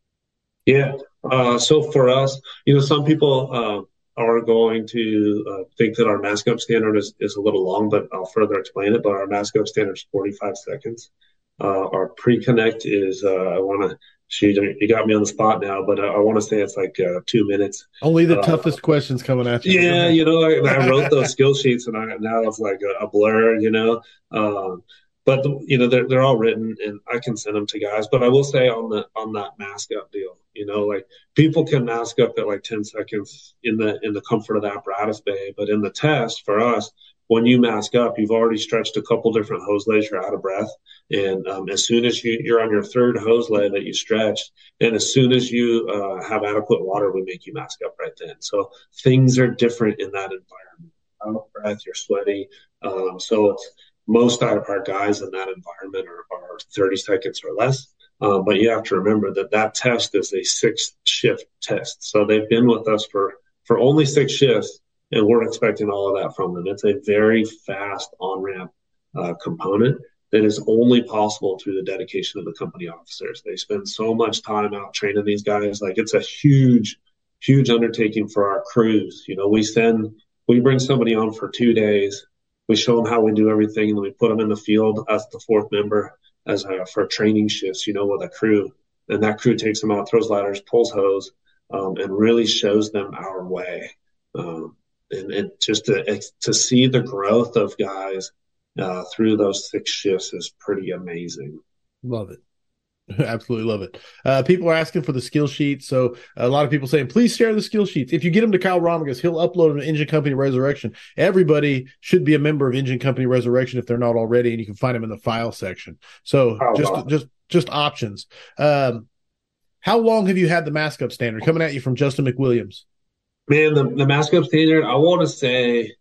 Yeah. Uh, so for us, you know, some people uh, are going to uh, think that our mask up standard is, is a little long, but I'll further explain it. But our mask up standard is forty-five seconds. Uh, our pre-connect is, uh, I want to, shoot, you got me on the spot now, but I, I want to say it's like uh, two minutes. Only the uh, toughest questions coming at you. Yeah, you know, I, I wrote those skill sheets, and I, now it's like a, a blur, you know. Um, but you know, they're they're all written, and I can send them to guys. But I will say on the on that mask up deal, you know, like people can mask up at like ten seconds in the in the comfort of the apparatus bay, but in the test for us, when you mask up, you've already stretched a couple different hose lays, you're out of breath, and um, as soon as you, you're on your third hose lay that you stretched, and as soon as you uh, have adequate water, we make you mask up right then. So things are different in that environment. Out of breath, you're sweaty, um, so it's most out of our guys in that environment are, are thirty seconds or less. Um, but you have to remember that that test is a six shift test. So they've been with us for, for only six shifts, and we're expecting all of that from them. It's a very fast on-ramp uh, component that is only possible through the dedication of the company officers. They spend so much time out training these guys. Like, it's a huge, huge undertaking for our crews. You know, we send, we bring somebody on for two days. We show them how we do everything, and then we put them in the field as the fourth member as a, for training shifts, you know, with a crew. And that crew takes them out, throws ladders, pulls hose, um, and really shows them our way. Um, and, and just to, to see the growth of guys uh, through those six shifts is pretty amazing. Love it. Absolutely love it. Uh, people are asking for the skill sheets. So a lot of people saying, please share the skill sheets. If you get them to Kyle Romagus, he'll upload them to Engine Company Resurrection. Everybody should be a member of Engine Company Resurrection if they're not already, and you can find them in the file section. So oh, just, wow. just, just options. Um, how long have you had the mask up standard? Coming at you from Justin McWilliams. Man, the, the mask up standard, I want to say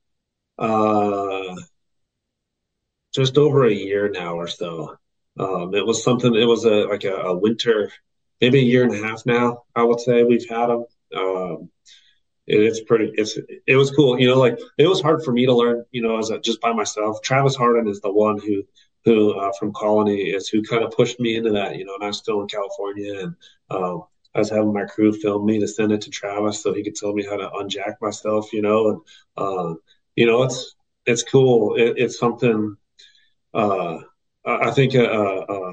uh, just over a year now or so. Um, it was something, it was a like a, a winter, maybe a year and a half now, I would say we've had them. Um, it, it's pretty, it's, it was cool. You know, like it was hard for me to learn, you know, as a, just by myself. Travis Harden is the one who, who uh, from Colony is who kind of pushed me into that, you know, and I was still in California, and um, I was having my crew film me to send it to Travis so he could tell me how to unjack myself, you know, and, um, you know, it's, it's cool. It, it's something, uh, I think, uh, uh,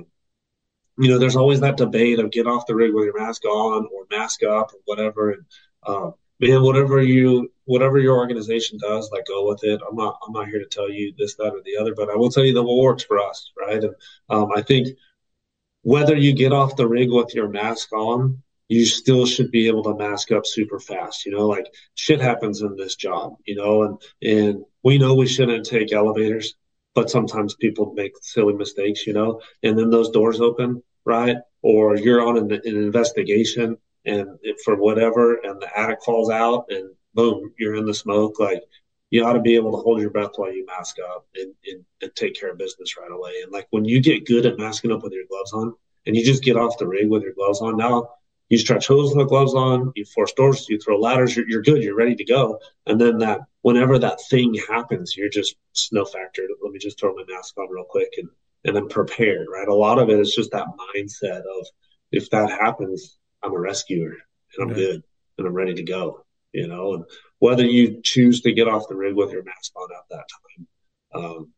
you know, there's always that debate of get off the rig with your mask on or mask up or whatever. And, uh, man, whatever you, whatever your organization does, like, go with it. I'm not, I'm not here to tell you this, that, or the other, but I will tell you that what works for us, right? And um, I think whether you get off the rig with your mask on, you still should be able to mask up super fast. You know, like shit happens in this job, you know, and, and we know we shouldn't take elevators, but sometimes people make silly mistakes, you know, and then those doors open, right? Or you're on an, an investigation and it, for whatever, and the attic falls out and boom, you're in the smoke. Like, you ought to be able to hold your breath while you mask up and, and, and take care of business right away. And like when you get good at masking up with your gloves on and you just get off the rig with your gloves on, now you stretch hose with the gloves on, you force doors, you throw ladders, you're, you're good, you're ready to go. And then that, whenever that thing happens, you're just snow factored. Let me just throw my mask on real quick and, and I'm prepared, right? A lot of it is just that mindset of, if that happens, I'm a rescuer and I'm yeah. good and I'm ready to go, you know, and whether you choose to get off the rig with your mask on at that time, um,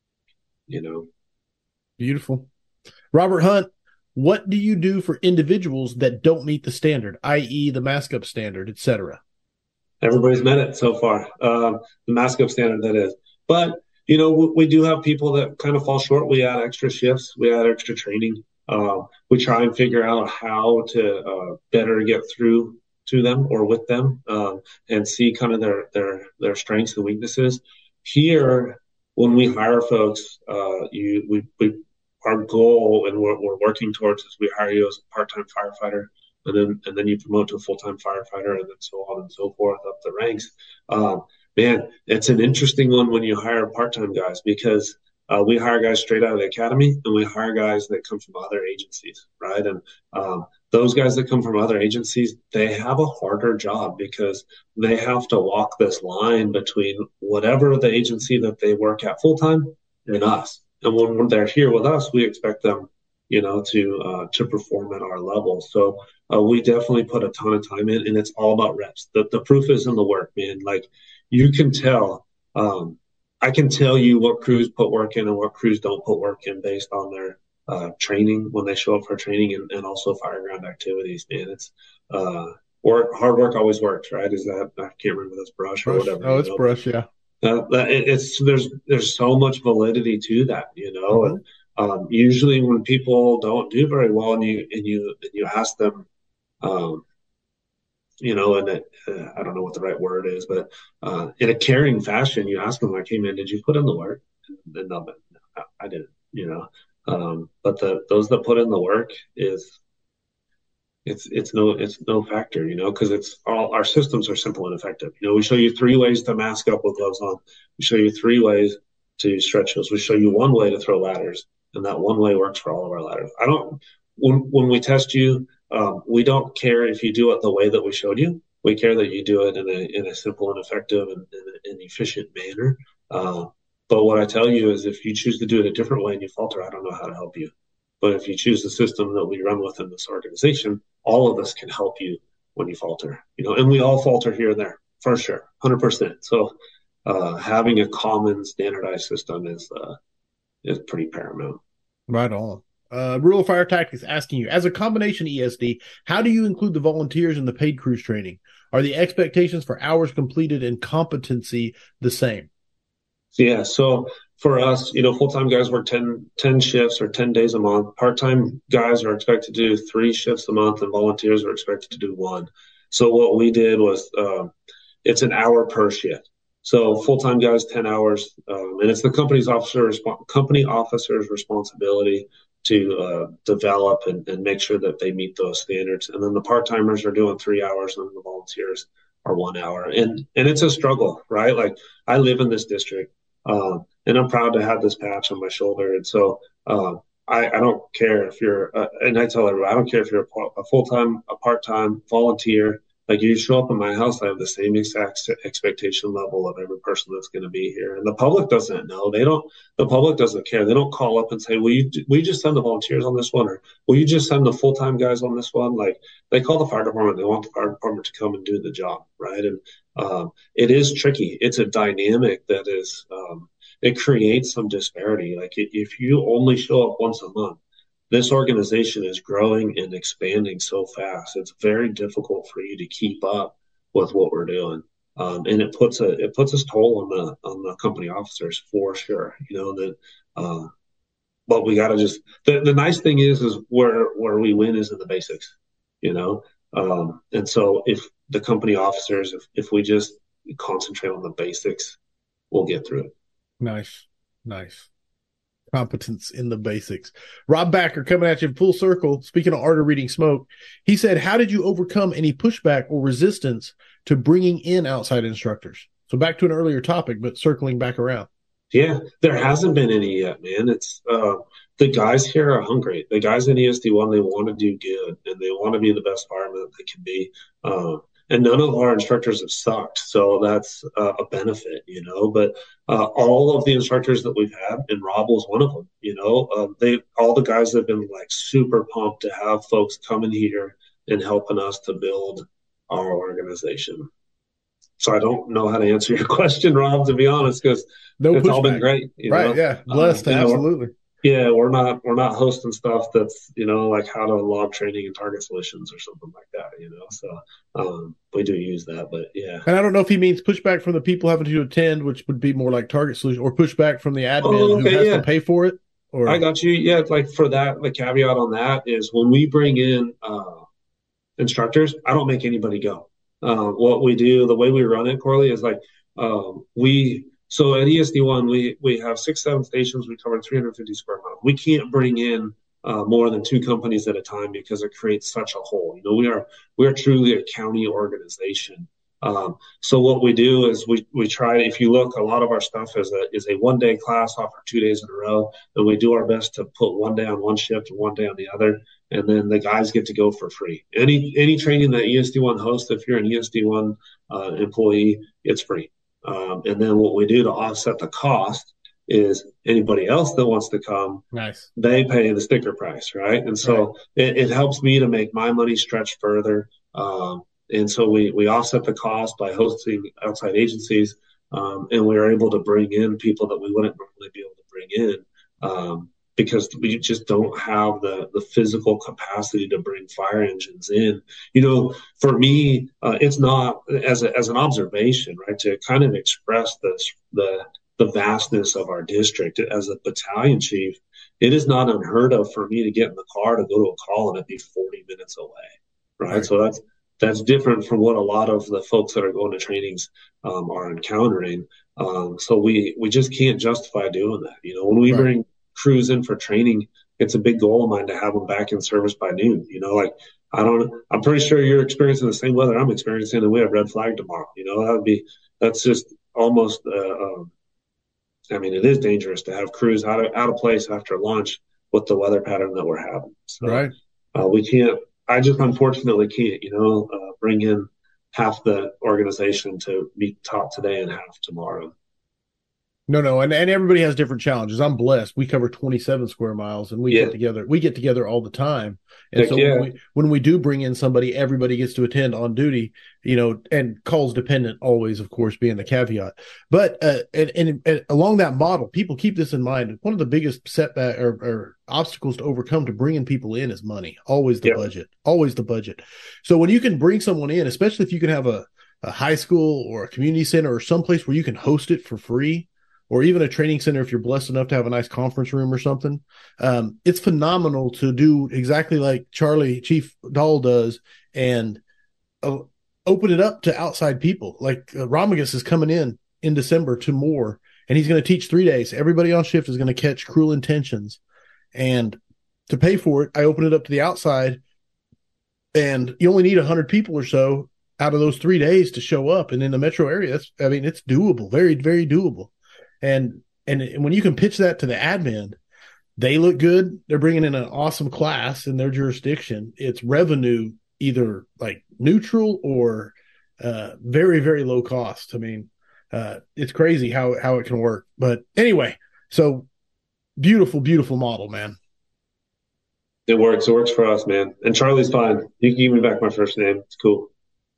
you know. Beautiful. Robert Hunt, what do you do for individuals that don't meet the standard, that is the mask up standard, et cetera? Everybody's met it so far, um, the mask up standard, that is. But, you know, we, we do have people that kind of fall short. We add extra shifts. We add extra training. Um, we try and figure out how to uh, better get through to them or with them um, and see kind of their, their, their strengths and weaknesses. Here, when we hire folks, uh, you, we, we our goal and what we're working towards is we hire you as a part-time firefighter, and then and then you promote to a full-time firefighter, and then so on and so forth up the ranks. Um, man, it's an interesting one when you hire part-time guys, because uh, we hire guys straight out of the academy, and we hire guys that come from other agencies, right? And um, those guys that come from other agencies, they have a harder job because they have to walk this line between whatever the agency that they work at full time and us. And when they're here with us, we expect them, you know, to uh, to perform at our level. So uh, we definitely put a ton of time in, and it's all about reps. The the proof is in the work, man. Like you can tell. Um, I can tell you what crews put work in and what crews don't put work in based on their uh, training when they show up for training and, and also fireground activities, man. It's uh, work, hard work always works, right? Is that, I can't remember this brush, brush. or whatever. Oh, it's know. brush, yeah. Uh, it, it's there's there's so much validity to that, you know. Mm-hmm. And um, usually when people don't do very well, and you and you and you ask them, um, you know, and it, uh, I don't know what the right word is, but uh, in a caring fashion, you ask them like, "Hey, man, did you put in the work?" And they'll, no, I didn't, you know. Um, but the those that put in the work is it's it's no it's no factor, you know, because it's all our systems are simple and effective. You know, we show you three ways to mask up with gloves on. We show you three ways to stretch those. We show you one way to throw ladders, and that one way works for all of our ladders. I don't when when we test you. Um, we don't care if you do it the way that we showed you. We care that you do it in a in a simple and effective and, and, and efficient manner. Uh, but what I tell you is if you choose to do it a different way and you falter, I don't know how to help you. But if you choose the system that we run within this organization, all of us can help you when you falter. You know, and we all falter here and there, for sure, one hundred percent. So uh, having a common standardized system is uh, is pretty paramount. Right on. Uh, Rural Fire Tactics asking you, as a combination E S D, how do you include the volunteers in the paid crews training? Are the expectations for hours completed and competency the same? Yeah, so for us, you know, full-time guys work ten, ten shifts or ten days a month. Part-time guys are expected to do three shifts a month, and volunteers are expected to do one. So what we did was uh, it's an hour per shift. So full-time guys, ten hours, um, and it's the company's officer company officer's responsibility to uh, develop and, and make sure that they meet those standards. And then the part-timers are doing three hours and the volunteers are one hour. And and it's a struggle, right? Like I live in this district um, and I'm proud to have this patch on my shoulder. And so uh, I, I don't care if you're, uh, and I tell everyone, I don't care if you're a, a full-time, a part-time, volunteer. Like you show up in my house, I have the same exact expectation level of every person that's going to be here. And the public doesn't know. They don't, the public doesn't care. They don't call up and say, will you, will you just send the volunteers on this one? Or will you just send the full-time guys on this one? Like they call the fire department. They want the fire department to come and do the job. Right. And um, it is tricky. It's a dynamic that is, um, it creates some disparity. Like if you only show up once a month, this organization is growing and expanding so fast. It's very difficult for you to keep up with what we're doing. Um, and it puts a, it puts a toll on the, on the company officers for sure, you know, that, uh, but we got to just, the, the nice thing is, is where, where we win is in the basics, you know? Um, and so if the company officers, if, if we just concentrate on the basics, we'll get through it. Nice. Nice. Competence in the basics. Rob Backer coming at you full circle. Speaking of art of reading smoke, he said, how did you overcome any pushback or resistance to bringing in outside instructors? So back to an earlier topic, but circling back around. Yeah, there hasn't been any yet, man. It's uh, the guys here are hungry. The guys in E S D one, they want to do good and they want to be the best fireman that they can be. Uh, And none of our instructors have sucked, so that's uh, a benefit, you know. But uh, all of the instructors that we've had, and Rob was one of them, you know. Um, they all the guys have been like super pumped to have folks coming here and helping us to build our organization. So I don't know how to answer your question, Rob, to be honest, because no it's pushback. all been great, you right? know? Yeah, blessed, uh, absolutely. Know, Yeah, we're not we're not hosting stuff that's, you know, like how to log training and target solutions or something like that, you know. So um, we do use that, but yeah. And I don't know if he means pushback from the people having to attend, which would be more like target solution, or pushback from the admin oh, okay, who has yeah. to pay for it. Or I got you. Yeah, like for that, the caveat on that is when we bring in uh, instructors, I don't make anybody go. Uh, what we do, the way we run it, Corley, is like um, we. So at E S D one, we, we have six, seven stations. We cover three hundred fifty square miles. We can't bring in uh, more than two companies at a time because it creates such a hole. You know, we are we are truly a county organization. Um, so what we do is we we try to, if you look, a lot of our stuff is a is a one day class offered two days in a row, and we do our best to put one day on one shift and one day on the other, and then the guys get to go for free. Any any training that E S D one hosts, if you're an E S D one uh, employee, it's free. Um, and then what we do to offset the cost is anybody else that wants to come, Nice. they pay the sticker price, right? And so right. It, it helps me to make my money stretch further. Um, and so we we offset the cost by hosting outside agencies, um, and we are able to bring in people that we wouldn't normally be able to bring in um, because we just don't have the the physical capacity to bring fire engines in. You know, for me, uh, it's not as a, as an observation, right? To kind of express this the the vastness of our district as a battalion chief. It is not unheard of for me to get in the car to go to a call and it be forty minutes away, right? right. So that's that's different from what a lot of the folks that are going to trainings um, are encountering. Um, so we we just can't justify doing that. You know, when we right. bring crews in for training, it's a big goal of mine to have them back in service by noon. You know, like I don't, I'm pretty sure you're experiencing the same weather I'm experiencing, and we have red flag tomorrow. You know, that would be that's just almost. Uh, um, I mean, it is dangerous to have crews out of out of place after lunch with the weather pattern that we're having. So right. uh, we can't. I just unfortunately can't, you know, uh, bring in half the organization to be taught today and half tomorrow. No, no, and, and everybody has different challenges. I'm blessed. We cover twenty-seven square miles, and we yeah. get together. We get together all the time. And Heck so yeah. when, we, when we do bring in somebody, everybody gets to attend on duty, you know, and calls dependent always, of course, being the caveat. But uh, and, and, and along that model, people keep this in mind. One of the biggest setback or, or obstacles to overcome to bringing people in is money. Always the yep. budget. Always the budget. So when you can bring someone in, especially if you can have a, a high school or a community center or someplace where you can host it for free, or even a training center if you're blessed enough to have a nice conference room or something. Um, it's phenomenal to do exactly like Charlie, Chief Dahl does, and uh, open it up to outside people. Like uh, Romagus is coming in in December to Moore, and he's going to teach three days. Everybody on shift is going to catch Cruel Intentions. And to pay for it, I open it up to the outside, and you only need one hundred people or so out of those three days to show up. And in the metro area, that's, I mean, it's doable, very, very doable. And, and and when you can pitch that to the admin, they look good. They're bringing in an awesome class in their jurisdiction. It's revenue either like neutral or uh, very, very low cost. I mean, uh, it's crazy how, how it can work. But anyway, so beautiful, beautiful model, man. It works. It works for us, man. And Charlie's fine. You can give me back my first name. It's cool.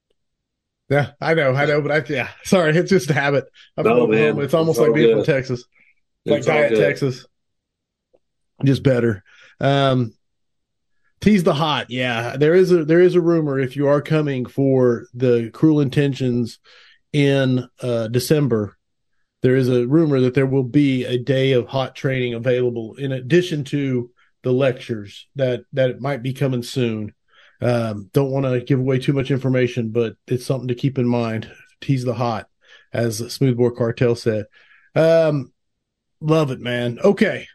Yeah, I know, I know, but I yeah, sorry, it's just a habit. I'm no, from man. Home. It's almost it's like being good. from Texas. It's it's like Diet Texas. Just better. Um Tease the hot. Yeah, there is a there is a rumor if you are coming for the Cruel Intentions in uh December, there is a rumor that there will be a day of hot training available in addition to the lectures that that might be coming soon. Um, don't want to give away too much information, but it's something to keep in mind. Tease the hot, as Smoothbore Cartel said. Um, love it, man. Okay.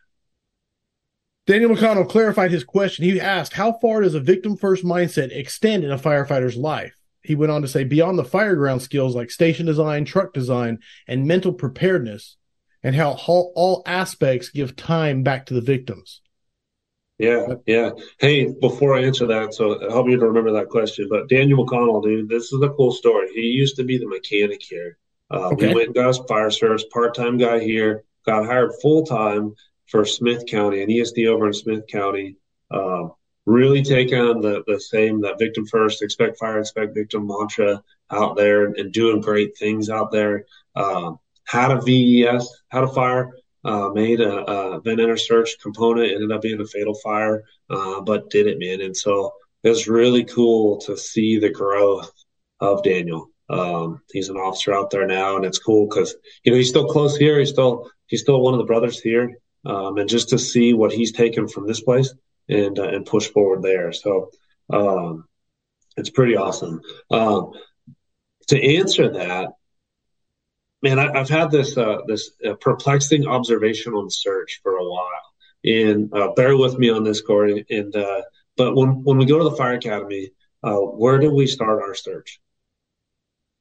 Daniel McConnell clarified his question. He asked, how far does a victim-first mindset extend in a firefighter's life? He went on to say, beyond the fireground skills like station design, truck design, and mental preparedness, and how all aspects give time back to the victims. Yeah, yeah. Hey, before I answer that, so help me to remember that question. But Daniel McConnell, dude, this is a cool story. He used to be the mechanic here. Uh, okay. We went and got his fire service, part-time guy here, got hired full-time for Smith County, an E S D over in Smith County. Uh, really take on the, the same, that victim first, expect fire, expect victim mantra out there and, and doing great things out there. Uh, had a V E S, had a fire. Uh, made a, a vent enter search component, ended up being a fatal fire, uh, but did it, man. And so it was really cool to see the growth of Daniel. Um, he's an officer out there now, and it's cool because, you know, he's still close here. He's still, he's still one of the brothers here. Um, and just to see what he's taken from this place and, uh, and push forward there. So, um, it's pretty awesome. Um, to answer that, man, I, I've had this uh, this uh, perplexing observation on search for a while, and uh, bear with me on this, Corey. And uh, but when when we go to the fire academy, uh, where do we start our search?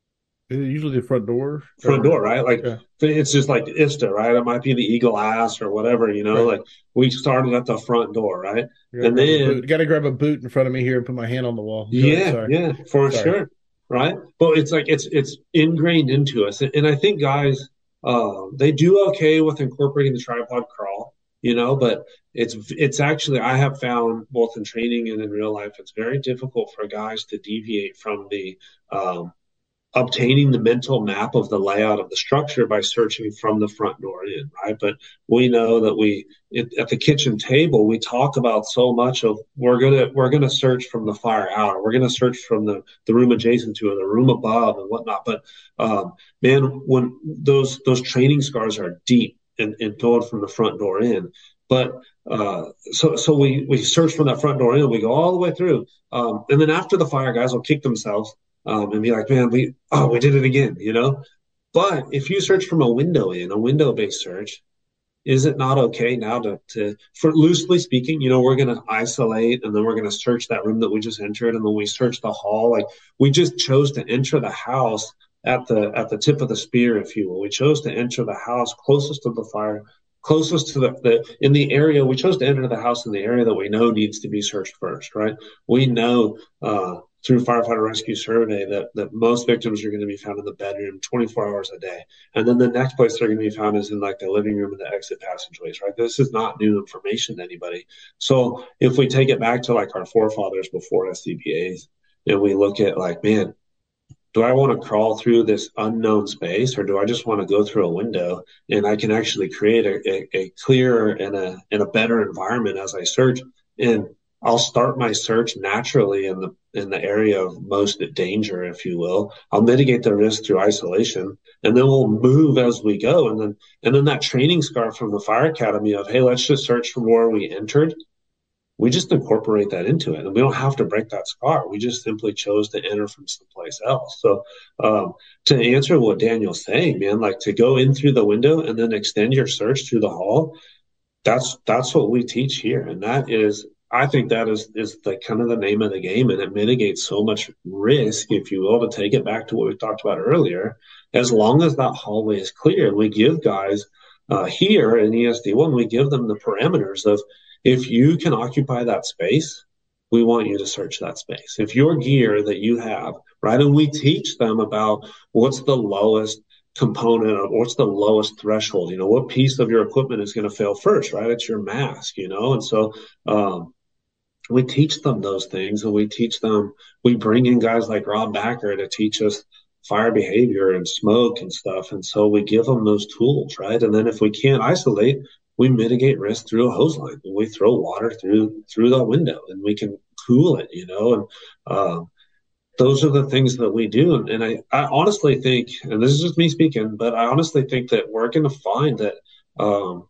Usually the front door front door, or right? Like yeah, it's just like I S T A, right? It might be the Eagle Ass or whatever, you know. right. Like we started at the front door, right? I gotta And grab a boot. then Got to grab a boot in front of me here and put my hand on the wall. Go ahead. yeah, Sorry. yeah, for Sorry. sure, right? But it's like it's it's ingrained into us, and I think guys, uh, they do okay with incorporating the tripod crawl, you know. But it's it's actually I have found both in training and in real life, it's very difficult for guys to deviate from the um, obtaining the mental map of the layout of the structure by searching from the front door in, right? But we know that we it, at the kitchen table we talk about so much of we're gonna we're gonna search from the fire out, or we're gonna search from the the room adjacent to it, the room above, and whatnot. But um, man, when those those training scars are deep and, and going from the front door in, but uh, so so we we search from that front door in, we go all the way through, um, and then after the fire, guys will kick themselves um, and be like, man, we oh we did it again, you know. But if you search from a window in a window based search, is it not okay now to to for loosely speaking, you know, we're going to isolate and then we're going to search that room that we just entered, and then we search the hall. Like we just chose to enter the house at the at the tip of the spear, if you will. We chose to enter the house closest to the fire, closest to the, the in the area. We chose to enter the house in the area that we know needs to be searched first, right? We know uh, through firefighter rescue survey that that most victims are going to be found in the bedroom twenty-four hours a day, and then the next place they're going to be found is in like the living room and the exit passageways, right? This is not new information to anybody. So if we take it back to like our forefathers before S C B As, and we look at like, man, do I want to crawl through this unknown space, or do I just want to go through a window and I can actually create a, a, a clearer and a and a better environment as I search? And I'll start my search naturally in the in the area of most danger, if you will. I'll mitigate the risk through isolation, and then we'll move as we go. And then and then that training scar from the fire academy of, hey, let's just search from where we entered, we just incorporate that into it, and we don't have to break that scar. We just simply chose to enter from someplace else. So um, to answer what Daniel's saying, man, like to go in through the window and then extend your search through the hall, that's that's what we teach here. And that is, I think that is is the kind of the name of the game, and it mitigates so much risk, if you will, to take it back to what we talked about earlier. As long as that hallway is clear, we give guys uh, here in E S D one, we give them the parameters of, if you can occupy that space, we want you to search that space. If your gear that you have, right, and we teach them about what's the lowest component or what's the lowest threshold, you know, what piece of your equipment is going to fail first, right? It's your mask, you know, and so um, we teach them those things, and we teach them, we bring in guys like Rob Backer to teach us fire behavior and smoke and stuff. And so we give them those tools, right? And then if we can't isolate, we mitigate risk through a hose line. We throw water through through the window, and we can cool it, you know. And uh, those are the things that we do. And, and I, I honestly think, and this is just me speaking, but I honestly think that we're going to find that um,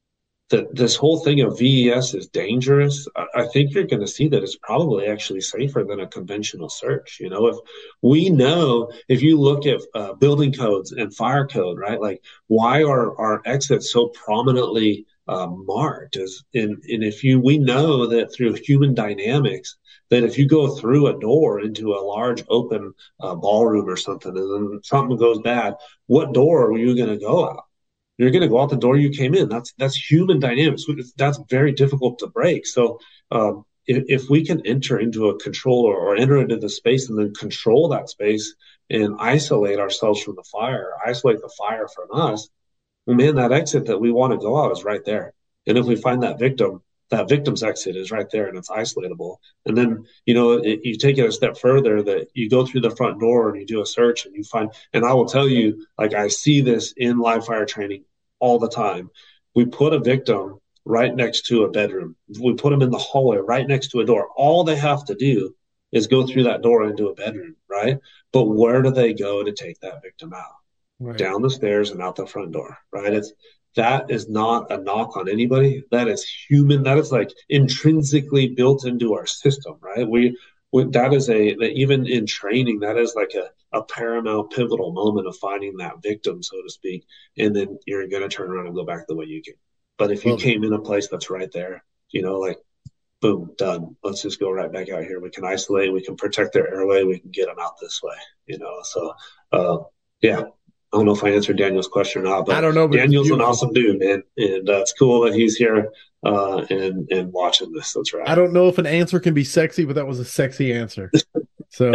that this whole thing of V E S is dangerous. I, I think you're going to see that it's probably actually safer than a conventional search. You know, if we know, if you look at uh, building codes and fire code, right? Like, why are our exits so prominently uh, marked? As in, and if you, we know that through human dynamics, that if you go through a door into a large open uh, ballroom or something, and then something goes bad, what door are you going to go out? You're going to go out the door you came in. That's that's human dynamics. That's very difficult to break. So um, if, if we can enter into a controller or enter into the space and then control that space and isolate ourselves from the fire, isolate the fire from us, well, man, that exit that we want to go out is right there. And if we find that victim, that victim's exit is right there, and it's isolatable. And then, you know, it, you take it a step further, that you go through the front door and you do a search and you find, and I will tell you, like, I see this in live fire training all the time. We put a victim right next to a bedroom. We put them in the hallway right next to a door. All they have to do is go through that door into a bedroom, right? But where do they go to take that victim out? Right. Down the stairs and out the front door, right? It's that is not a knock on anybody. That is human. That is like intrinsically built into our system, right? We, we that is a that even in training, that is like a a paramount, pivotal moment of finding that victim, so to speak, and then you're going to turn around and go back the way you came. But if you Love came it. in a place that's right there, you know, like boom, done. Let's just go right back out here. We can isolate, we can protect their airway, we can get them out this way, you know. So, uh, yeah, I don't know if I answered Daniel's question or not, but I don't know, but Daniel's an awesome dude, man, and uh, it's cool that he's here uh, and and watching this. That's right. I don't know if an answer can be sexy, but that was a sexy answer. So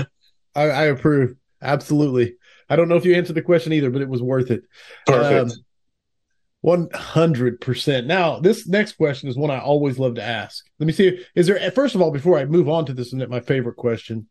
I, I approve. Absolutely. I don't know if you answered the question either, but it was worth it. Perfect. Um, one hundred percent. Now, this next question is one I always love to ask. Let me see. Is there, first of all, before I move on to this, and my favorite question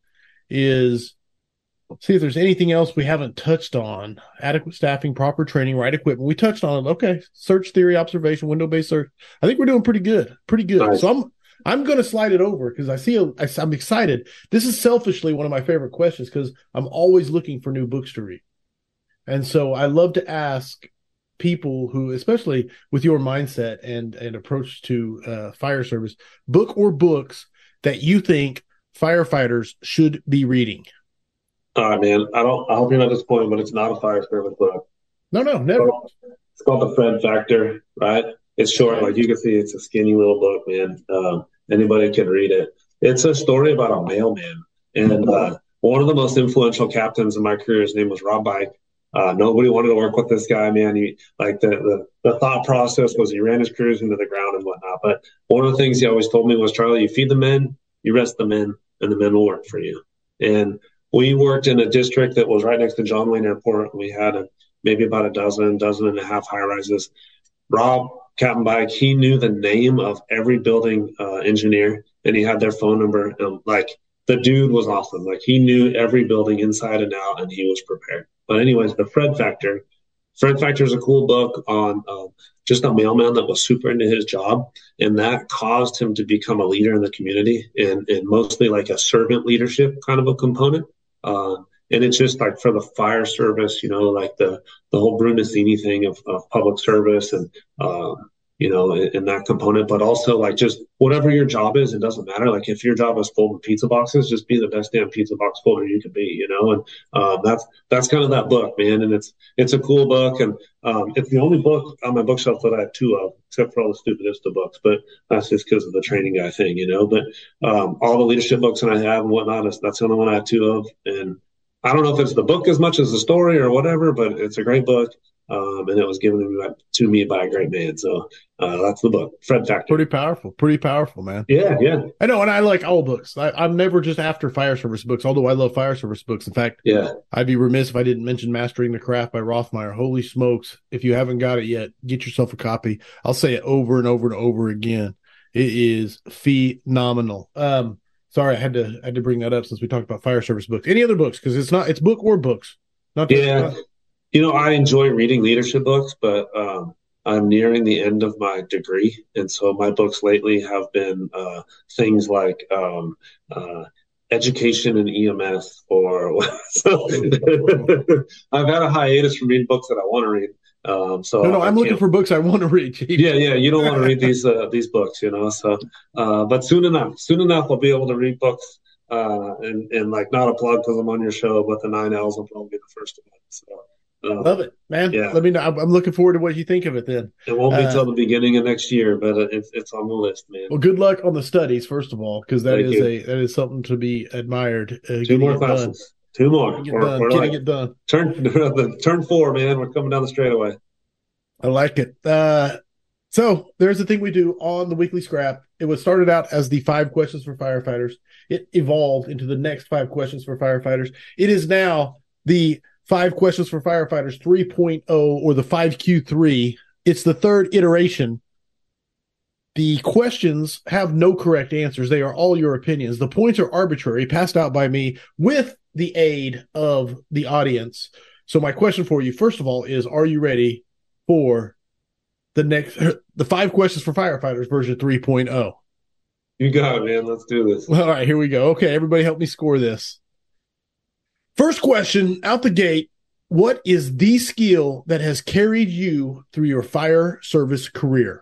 is, see if there's anything else we haven't touched on. Adequate staffing, proper training, right equipment. We touched on it. Okay. Search theory, observation, window-based search. I think we're doing pretty good. Pretty good. Nice. So I'm I'm going to slide it over because I see a, I, I'm excited. This is selfishly one of my favorite questions because I'm always looking for new books to read. And so I love to ask people who, especially with your mindset and, and approach to uh, fire service, book or books that you think firefighters should be reading. All right, man. I don't. I hope you're not disappointed, but it's not a fire service book. No, no, never. It's called The Fred Factor, right? It's short, like you can see. It's a skinny little book, man. Um, anybody can read it. It's a story about a mailman, and uh, one of the most influential captains in my career. His name was Rob Bike. Uh, nobody wanted to work with this guy, man. He like the, the the thought process was he ran his crews into the ground and whatnot. But one of the things he always told me was, Charlie, you feed the men, you rest the men, and the men will work for you. And we worked in a district that was right next to John Wayne Airport. We had a, maybe about a dozen, dozen and a half high rises. Rob, Captain Bike, he knew the name of every building uh, engineer, and he had their phone number. And like the dude was awesome. Like he knew every building inside and out, and he was prepared. But anyways, the Fred Factor. Fred Factor is a cool book on uh, just a mailman that was super into his job, and that caused him to become a leader in the community, and, and mostly like a servant leadership kind of a component. Uh, and it's just like for the fire service, you know, like the, the whole Brunacini thing of, of public service and, uh, you know, in, in that component, but also like just whatever your job is, it doesn't matter. Like if your job is folding pizza boxes, just be the best damn pizza box folder you could be, you know, and um, that's that's kind of that book, man. And it's it's a cool book, and um, it's the only book on my bookshelf that I have two of, except for all the Stupidista books. But that's just because of the training guy thing, you know. But um, all the leadership books that I have and whatnot, that's the only one I have two of, and I don't know if it's the book as much as the story or whatever, but it's a great book. Um, and it was given to me, to me by a great man. So uh, that's the book, Fred Factor. Pretty powerful. Pretty powerful, man. Yeah, yeah. I know, and I like all books. I, I'm never just after fire service books, although I love fire service books. In fact, yeah, I'd be remiss if I didn't mention Mastering the Craft by Rothmeyer. Holy smokes. If you haven't got it yet, get yourself a copy. I'll say it over and over and over again. It is phenomenal. Um, sorry, I had to I had to bring that up since we talked about fire service books. Any other books? Because it's not it's book or books. Not just, yeah. Not, You know, I enjoy reading leadership books, but um, I'm nearing the end of my degree. And so my books lately have been uh, things like um, uh, education and E M S. Or so I've had a hiatus from reading books that I want to read. Um, so no, no, I'm looking for books I want to read. Chief. Yeah, yeah, you don't want to read these uh, these books, you know. So, uh, but soon enough, soon enough, I'll be able to read books. Uh, and, and like not a plug because I'm on your show, but the nine L's will probably be the first one. So. Uh, Love it, man. Yeah. Let me know. I'm looking forward to what you think of it then. It won't be uh, till the beginning of next year, but it's it's on the list, man. Well, good luck on the studies, first of all, because that Thank is you. a that is something to be admired. Uh, Two more classes. Done. Two more. Getting, we're, done. we're getting like, it done. Turn the turn four, man. We're coming down the straightaway. I like it. Uh, so there's the thing we do on the weekly scrap. It was started out as the five questions for firefighters. It evolved into the next five questions for firefighters. It is now the Five Questions for Firefighters three point oh, or the five Q three. It's the third iteration. The questions have no correct answers. They are all your opinions. The points are arbitrary, passed out by me with the aid of the audience. So my question for you, first of all, is are you ready for the next, the Five Questions for Firefighters version three point oh? You got it, man. Let's do this. All right, here we go. Okay, everybody help me score this. First question out the gate, what is the skill that has carried you through your fire service career?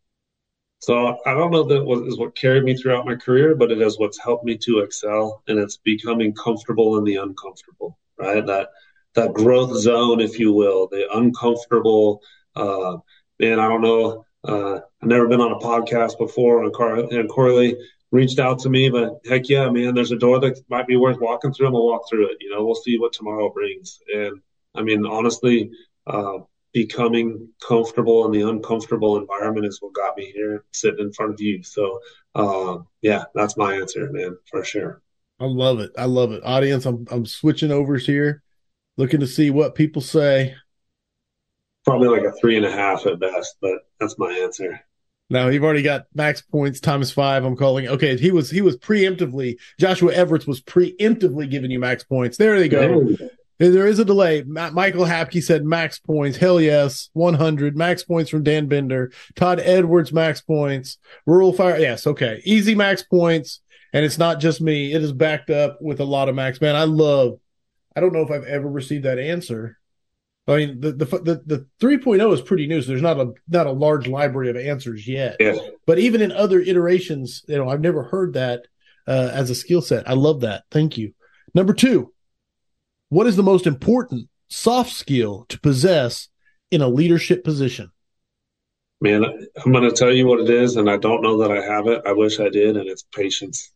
So I don't know that what is what carried me throughout my career, but it is what's helped me to excel, and it's becoming comfortable in the uncomfortable, right? That that growth zone, if you will, the uncomfortable, uh, man, I don't know. Uh, I've never been on a podcast before, and, Car- and Corley reached out to me, but heck yeah, man, there's a door that might be worth walking through. I'm gonna walk through it. You know, we'll see what tomorrow brings. And I mean, honestly, uh, becoming comfortable in the uncomfortable environment is what got me here, sitting in front of you. So, uh, yeah, that's my answer, man, for sure. I love it. I love it. Audience, I'm I'm switching overs here, looking to see what people say. Probably like a three and a half at best, but that's my answer. Now you've already got max points times five. I'm calling. Okay, he was he was preemptively. Joshua Everts was preemptively giving you max points. There they go. There is a delay. Ma- Michael Hapke said max points. Hell yes, one hundred max points from Dan Bender. Todd Edwards max points. Rural Fire. Yes, okay, easy max points. And it's not just me. It is backed up with a lot of max. Man, I love. I don't know if I've ever received that answer. I mean, the the the, the three point oh is pretty new, so there's not a not a large library of answers yet. Yeah. But even in other iterations, you know, I've never heard that uh, as a skill set. I love that. Thank you. Number two, what is the most important soft skill to possess in a leadership position? Man, I'm going to tell you what it is, and I don't know that I have it. I wish I did, and it's patience.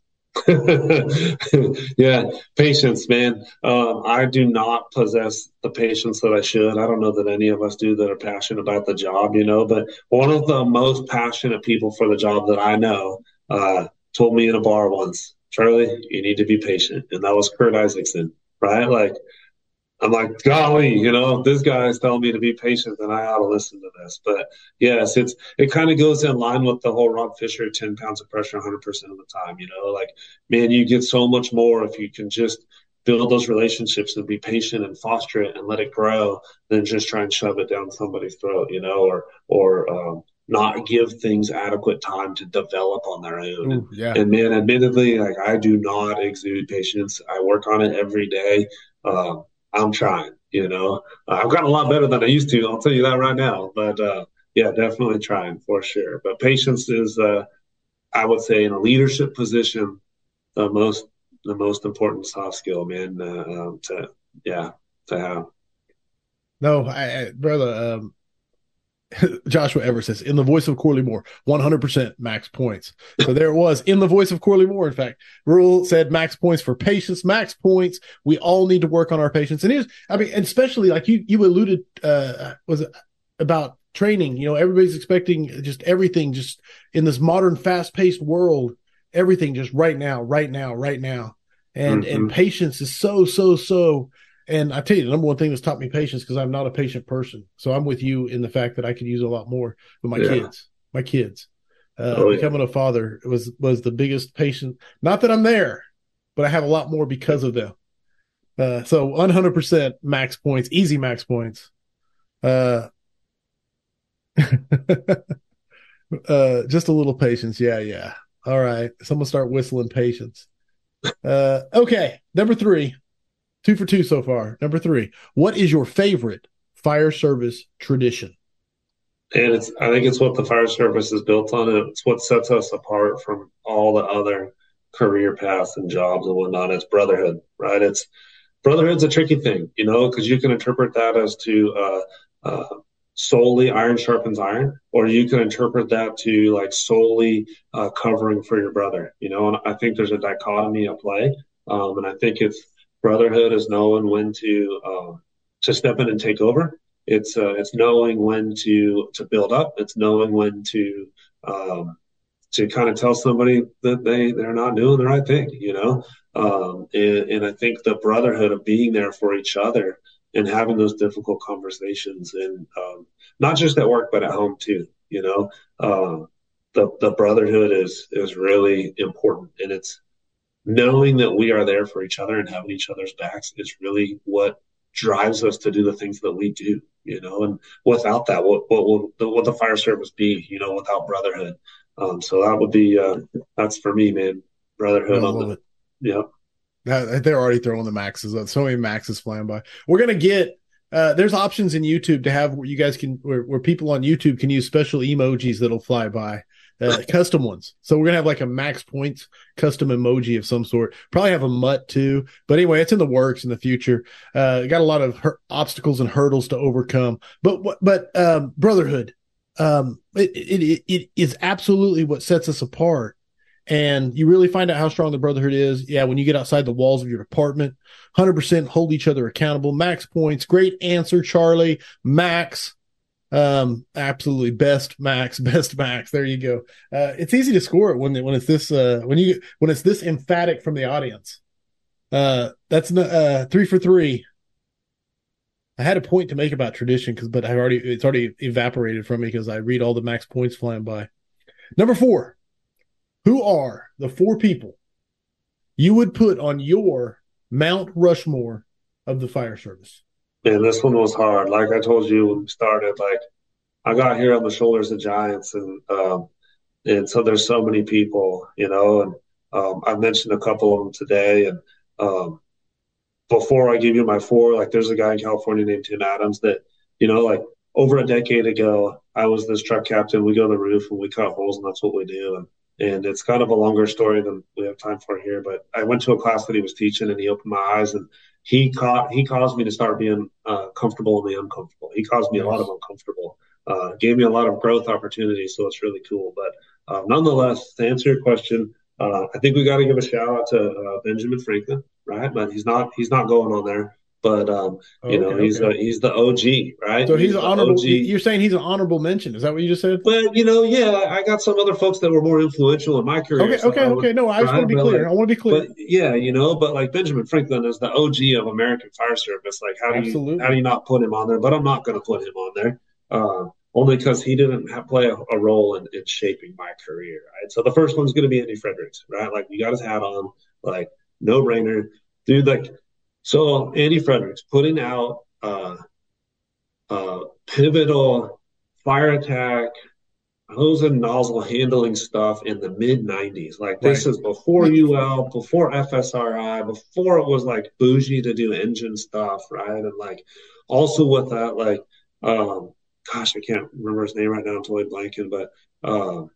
Yeah, patience, man. Um, I do not possess the patience that I should. I don't know that any of us do that are passionate about the job, you know, but one of the most passionate people for the job that I know uh, told me in a bar once, Charlie, you need to be patient. And that was Kurt Isaacson, right? Like, I'm like, golly, you know, if this guy is telling me to be patient, then I ought to listen to this. But yes, it's it kind of goes in line with the whole Rob Fisher ten pounds of pressure one hundred percent of the time. You know, like, man, you get so much more if you can just build those relationships and be patient and foster it and let it grow than just try and shove it down somebody's throat, you know, or or um, not give things adequate time to develop on their own. Ooh, yeah. And man, admittedly, like I do not exude patience. I work on it every day. Um, I'm trying, you know. Uh, I've gotten a lot better than I used to. I'll tell you that right now. But uh, yeah, definitely trying for sure. But patience is, uh, I would say, in a leadership position, the most the most important soft skill, man. Uh, um, to yeah, to have. No, I, I brother. Um, Joshua Everett says, in the voice of Corley Moore, one hundred percent max points. So there it was, in the voice of Corley Moore. In fact, Rule said max points for patience, max points. We all need to work on our patience. And here's, I mean, and especially like you, you alluded, uh, was it about training? You know, everybody's expecting just everything just in this modern fast paced world, everything just right now, right now, right now. And, mm-hmm. and patience is so, so, so. And I tell you, the number one thing that's taught me patience, because I'm not a patient person. So I'm with you in the fact that I could use a lot more with my yeah. kids, my kids. Uh, oh, becoming yeah. a father was, was the biggest patient. Not that I'm there, but I have a lot more because of them. Uh, so one hundred percent max points, easy max points. Uh, uh, just a little patience. Yeah. Yeah. All right. Someone start whistling patience. Uh, okay. Number three. Two for two so far. Number three, what is your favorite fire service tradition? And it's, I think it's what the fire service is built on. And it's what sets us apart from all the other career paths and jobs and whatnot. It's brotherhood, right? It's brotherhood's a tricky thing, you know, because you can interpret that as to uh, uh, solely iron sharpens iron, or you can interpret that to like solely uh, covering for your brother, you know. And I think there's a dichotomy at play, um, and I think it's brotherhood is knowing when to um, to step in and take over. It's uh, it's knowing when to to build up. It's knowing when to um, to kind of tell somebody that they they're not doing the right thing, you know. Um, and, and I think the brotherhood of being there for each other and having those difficult conversations, and um, not just at work but at home too, you know. Um, the the brotherhood is is really important, and it's knowing that we are there for each other and having each other's backs is really what drives us to do the things that we do, you know. And without that, what what will the, what the fire service be, you know, without brotherhood? Um, so that would be uh, that's for me, man. Brotherhood on the, yeah. That, they're already throwing the maxes. So many maxes flying by. We're gonna get. Uh, there's options in YouTube to have where you guys can, where, where people on YouTube can use special emojis that'll fly by. Uh, custom ones. So we're going to have like a max points custom emoji of some sort. Probably have a mutt too. But anyway, it's in the works in the future. Uh, got a lot of hur- obstacles and hurdles to overcome. But, but, um, brotherhood, um, it, it, it is absolutely what sets us apart. And you really find out how strong the brotherhood is. Yeah, when you get outside the walls of your department, one hundred percent hold each other accountable. Max points. Great answer, Charlie. Max. Um, absolutely best Max, best Max. There you go. Uh, it's easy to score it when when it's this uh when you when it's this emphatic from the audience. Uh, that's uh three for three. I had a point to make about tradition because, but I already it's already evaporated from me because I read all the Max points flying by. Number four, who are the four people you would put on your Mount Rushmore of the fire service? And this one was hard. Like I told you when we started, like I got here on the shoulders of giants, and um, and so there's so many people, you know, and um, I've mentioned a couple of them today. And um, before I give you my four, like there's a guy in California named Tim Adams that, you know, like over a decade ago, I was this truck captain. We go to the roof and we cut holes, and that's what we do. And and it's kind of a longer story than we have time for here. But I went to a class that he was teaching, and he opened my eyes, and he caught he caused me to start being uh, comfortable in the uncomfortable. He caused me a lot of uncomfortable. Uh, gave me a lot of growth opportunities, so it's really cool. But uh, nonetheless, to answer your question, uh, I think we got to give a shout out to uh, Benjamin Franklin, right? But he's not he's not going on there. But um, you know, okay, he's okay. a, he's the O G, right? So he's, he's an honorable. O G. You're saying he's an honorable mention? Is that what you just said? Well, you know, yeah, I got some other folks that were more influential in my career. Okay, so okay, would, okay. No, I just right? want to be but clear. Like, I want to be clear. But yeah, you know, but like Benjamin Franklin is the O G of American fire service. Like, how do Absolutely. you how do you not put him on there? But I'm not going to put him on there, uh, only because he didn't have, play a, a role in, in shaping my career. Right. So the first one's going to be Andy Fredericks, right? Like, you got his hat on, like no brainer, dude. Like, so Andy Fredericks putting out. Uh, uh, pivotal fire attack, hose and nozzle handling stuff in the mid nineties. Like this right. is before U L, before F S R I, before it was like bougie to do engine stuff, right? And like also with that, like, um, gosh, I can't remember his name right now. I'm totally blanking, but um,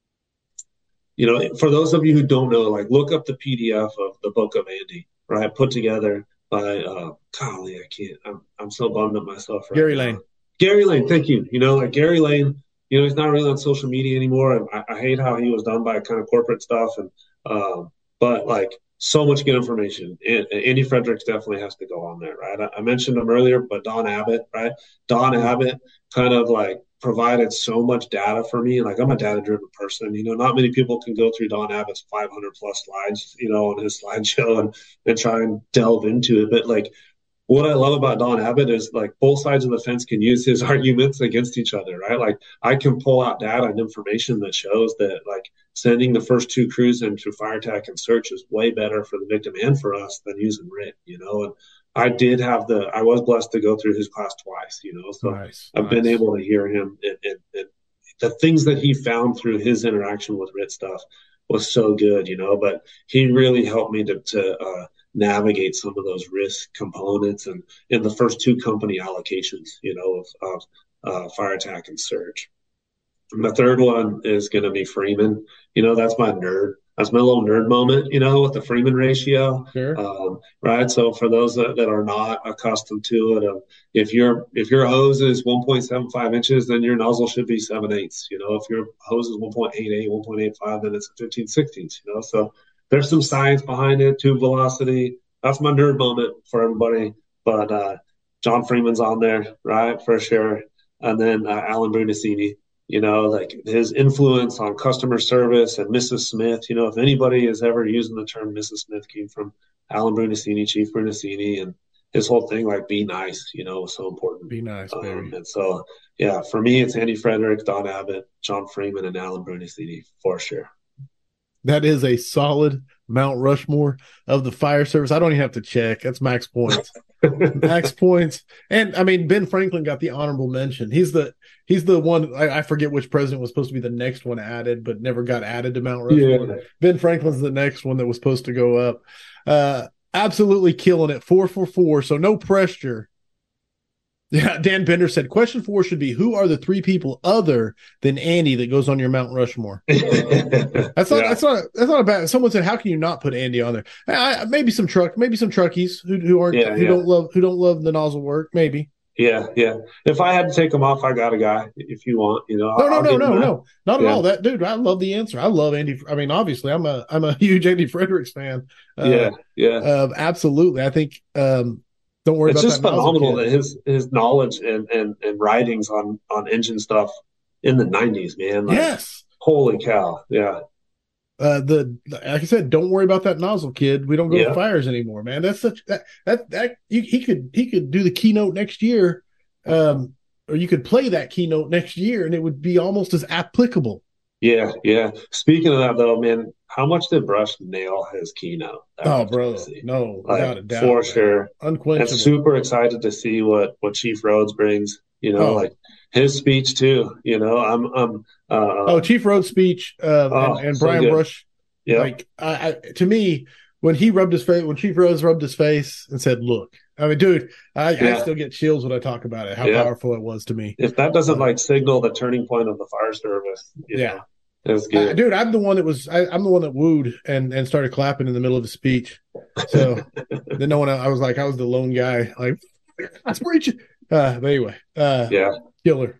you know, for those of you who don't know, like look up the P D F of the Book of Andy, right? Put together by uh golly, I can't I'm I'm so bummed at myself right Gary now. Lane. Gary Lane, thank you. You know, like Gary Lane, you know, he's not really on social media anymore. And I, I hate how he was done by kind of corporate stuff. And um, but like so much good information. And, and Andy Fredericks definitely has to go on there, right? I, I mentioned him earlier, but Don Abbott, right? Don Abbott kind of like provided so much data for me. Like I'm a data driven person, you know, not many people can go through Don Abbott's five hundred plus slides, you know, on his slideshow and, and try and delve into it. But like, what I love about Don Abbott is like both sides of the fence can use his arguments against each other, right? Like I can pull out data and information that shows that like sending the first two crews into fire attack and search is way better for the victim and for us than using R I T, you know? And I did have the, I was blessed to go through his class twice, you know? So nice, I've nice. been able to hear him and, and, and the things that he found through his interaction with R I T stuff was so good, you know, but he really helped me to, to, uh, navigate some of those risk components and in the first two company allocations, you know, of, of uh, fire attack and search. My third one is going to be Freeman. You know, that's my nerd. That's my little nerd moment, you know, with the Freeman ratio. Sure. Um, right. So for those that, that are not accustomed to it, uh, if your if your hose is one point seven five inches, then your nozzle should be seven eighths. You know, if your hose is one point eight eight, one point eight five, then it's a fifteen sixteenths, you know. So there's some science behind it, tube velocity. That's my nerd moment for everybody. But uh, John Freeman's on there, right, for sure. And then uh, Alan Brunacini, you know, like his influence on customer service and Missus Smith. You know, if anybody is ever using the term Missus Smith, came from Alan Brunacini, Chief Brunacini, and his whole thing, like, be nice, you know, was so important. Be nice, baby. Um, and so, yeah, for me, it's Andy Fredericks, Don Abbott, John Freeman, and Alan Brunacini for sure. That is a solid Mount Rushmore of the fire service. I don't even have to check. That's max points. Max points. And I mean, Ben Franklin got the honorable mention. He's the he's the one, I, I forget which president was supposed to be the next one added, but never got added to Mount Rushmore. Yeah. Ben Franklin's the next one that was supposed to go up. Uh, absolutely killing it. Four for four. So no pressure. Yeah, Dan Bender said, question four should be, who are the three people other than Andy that goes on your Mount Rushmore? that's not, yeah. that's not, that's not a bad. Someone said, how can you not put Andy on there? I, maybe some truck, maybe some truckies who, who aren't, yeah, who yeah. don't love, who don't love the nozzle work. Maybe. Yeah, yeah. If I had to take them off, I got a guy. If you want, you know, No, I'll, no, I'll no, give him no, that. no, not at Yeah, all. That dude, I love the answer. I love Andy. I mean, obviously, I'm a I'm a huge Andy Fredericks fan. Uh, yeah, yeah. uh, absolutely. I think um, don't worry It's about that just nozzle phenomenal kid. that his his knowledge and and and writings on on engine stuff in the nineties, man. Like, Yes. holy cow. Yeah, Uh, the like I said, don't worry about that nozzle kid. We don't go to yeah, fires anymore, man. That's such that that that you, he could he could do the keynote next year, um, or you could play that keynote next year, and it would be almost as applicable. yeah, yeah. Speaking of that, though, man, how much did Brush nail his keynote out Oh, of bro, Tennessee? no, Like, without a for doubt, man, sure. And unquenchable. super excited to see what what Chief Rhodes brings. You know, Oh, like his speech too. You know, I'm I'm oh, uh, Chief Rhodes' speech, uh, and oh, and so Brian good. Brush, Yep. like I, I, to me, when he rubbed his face, when Chief Rhodes rubbed his face and said, "Look," I mean, dude, I, I Yeah. still get chills when I talk about it. How Yeah. powerful it was to me. If that doesn't Uh, like signal the turning point of the fire service, you yeah. know, it's I, good. dude, I'm the one that was I, I'm the one that wooed and and started clapping in the middle of his speech. So then no one I was like I was the lone guy like that's preaching. Uh, but anyway, uh, Yeah. killer.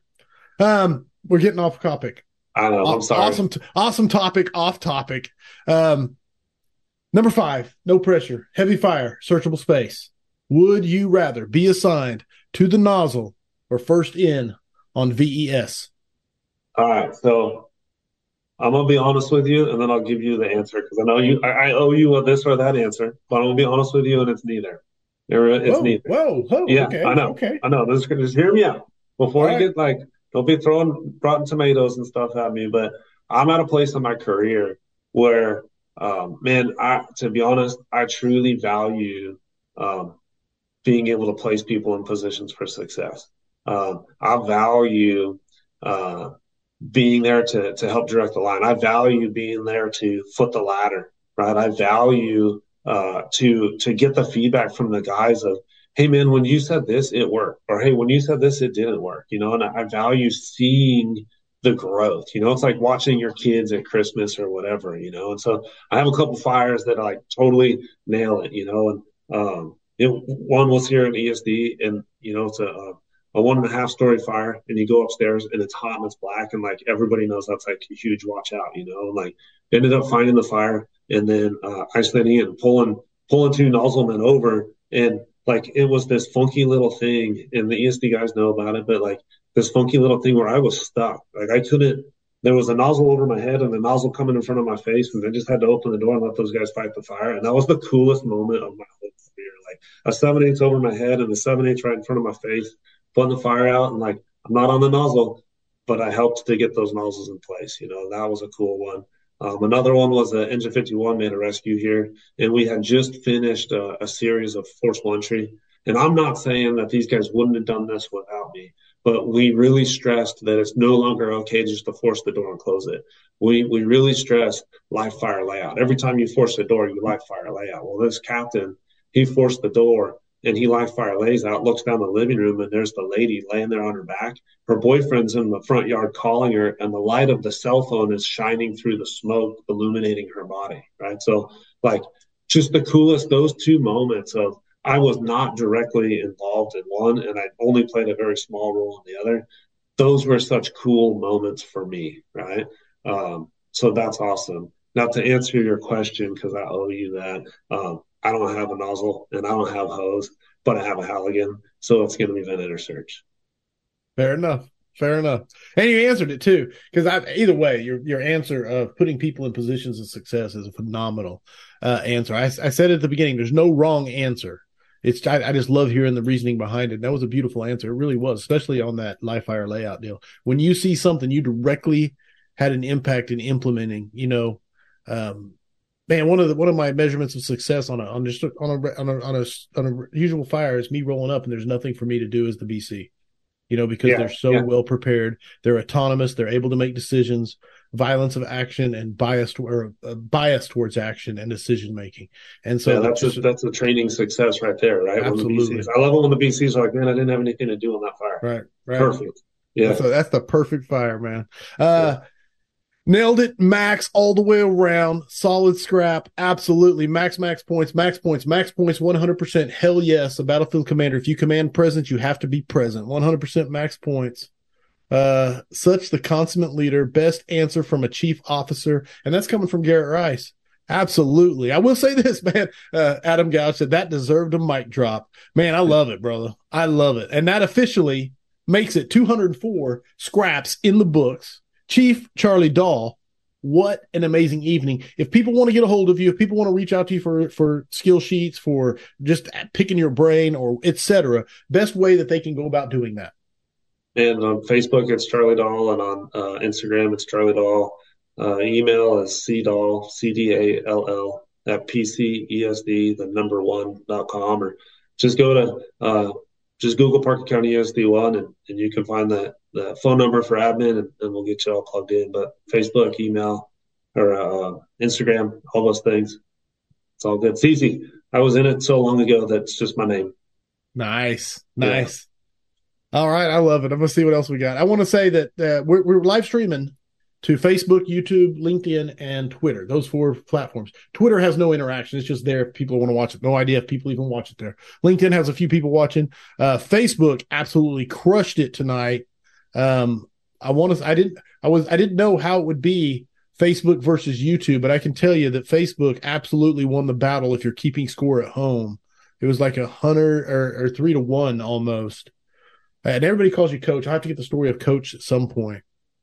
Um, we're getting off topic. I know. I'm Aw- sorry. Awesome, awesome topic. Off topic. Um, number five, no pressure, heavy fire, searchable space. Would you rather be assigned to the nozzle or first in on V E S? All right. So I'm gonna be honest with you, and then I'll give you the answer because I know you. I, I owe you a this or that answer, but I'm gonna be honest with you, and it's neither. It's Whoa, neither. whoa, whoa. Yeah, I Okay, know. okay. I know. Just, just hear me out All before you right. get like, don't be throwing rotten tomatoes and stuff at me. But I'm at a place in my career where, um, man, I to be honest, I truly value um, being able to place people in positions for success. Um, I value uh, being there to to help direct the line. I value being there to foot the ladder, right? I value uh, to to get the feedback from the guys of, hey man, when you said this, it worked, or hey, when you said this, it didn't work, you know. And I, I value seeing the growth. You know, it's like watching your kids at Christmas or whatever, you know. And so I have a couple fires that I like totally nail it, you know, and um, it, one was here in E S D, and you know, it's a, a a one and a half story fire, and you go upstairs and it's hot and it's black, and like everybody knows that's like a huge watch out, you know. And like ended up finding the fire, and then uh, isolating it and pulling pulling two nozzlemen over, and like it was this funky little thing, and the E S D guys know about it, but like this funky little thing where I was stuck, like I couldn't. There was a nozzle over my head and a nozzle coming in front of my face, and I just had to open the door and let those guys fight the fire, and that was the coolest moment of my whole career. Like a seven eighths over my head and a seven eighths right in front of my face, putting the fire out, and like I'm not on the nozzle, but I helped to get those nozzles in place. You know, that was a cool one. Um, another one was the Engine fifty-one made a rescue here, and we had just finished a, a series of forcible entry. And I'm not saying that these guys wouldn't have done this without me, but we really stressed that it's no longer okay just to force the door and close it. We we really stressed live fire layout. Every time you force the door, you live fire layout. Well, this captain, he forced the door and he live fire lays out, looks down the living room, and there's the lady laying there on her back. Her boyfriend's in the front yard calling her, and the light of the cell phone is shining through the smoke, illuminating her body, right? So, like, just the coolest, those two moments of I was not directly involved in one, and I only played a very small role in the other. Those were such cool moments for me, right? Um, so that's awesome. Now, to answer your question, because I owe you that, um, I don't have a nozzle and I don't have hose, but I have a Halligan, so it's going to be vented or search. Fair enough. Fair enough. And you answered it too, because I either way, your your answer of putting people in positions of success is a phenomenal uh, answer. I, I said at the beginning, there's no wrong answer. It's I, I just love hearing the reasoning behind it. That was a beautiful answer. It really was, especially on that live fire layout deal. When you see something you directly had an impact in implementing, you know, um, man, one of the one of my measurements of success on a on just on a on a on a, on a usual fire is me rolling up and there's nothing for me to do as the B C. You know, because Yeah, they're so yeah, well prepared, they're autonomous, they're able to make decisions, violence of action, and biased or uh, bias towards action and decision making. And so, yeah. the, That's a just that's a training success right there, right? When the absolutely B Cs, I love it when the B Cs are like, man, I didn't have anything to do on that fire. right, right. Perfect. Yeah. That's a, that's the perfect fire, man. Uh, Yeah. Nailed it, Max, all the way around. Solid scrap, absolutely. Max, max points, max points, max points, one hundred percent. Hell yes, a Battlefield commander. If you command presence, you have to be present. one hundred percent max points. Uh, such the consummate leader. Best answer from a chief officer. And that's coming from Garrett Rice. Absolutely. I will say this, man. Uh, Adam Gouch said that deserved a mic drop. Man, I love it, brother. I love it. And that officially makes it two hundred four scraps in the books. Chief Charlie Dahl, what an amazing evening. If people want to get a hold of you, if people want to reach out to you for, for skill sheets, for just picking your brain or et cetera, best way that they can go about doing that. And on Facebook, it's Charlie Dahl, and on uh, Instagram, it's Charlie Dahl. Uh, email is cdahl, C D A L L, at P C E S D, the number one dot com, or just go to uh, just Google Parker County E S D one, and, and you can find that the phone number for admin, and, and we'll get you all plugged in. But Facebook, email, or uh, Instagram, all those things, it's all good. It's easy. I was in it so long ago that it's just my name. Nice, nice. Yeah. All right, I love it. I'm gonna see what else we got. I want to say that uh, we're, we're live streaming to Facebook, YouTube, LinkedIn, and Twitter. Those four platforms. Twitter has no interaction. It's just there if people want to watch it. No idea if people even watch it there. LinkedIn has a few people watching. Uh, Facebook absolutely crushed it tonight. Um, I want to. I didn't. I was. I didn't know how it would be Facebook versus YouTube, but I can tell you that Facebook absolutely won the battle. If you're keeping score at home, it was like a hundred or, or three to one almost. And everybody calls you Coach. I have to get the story of Coach at some point.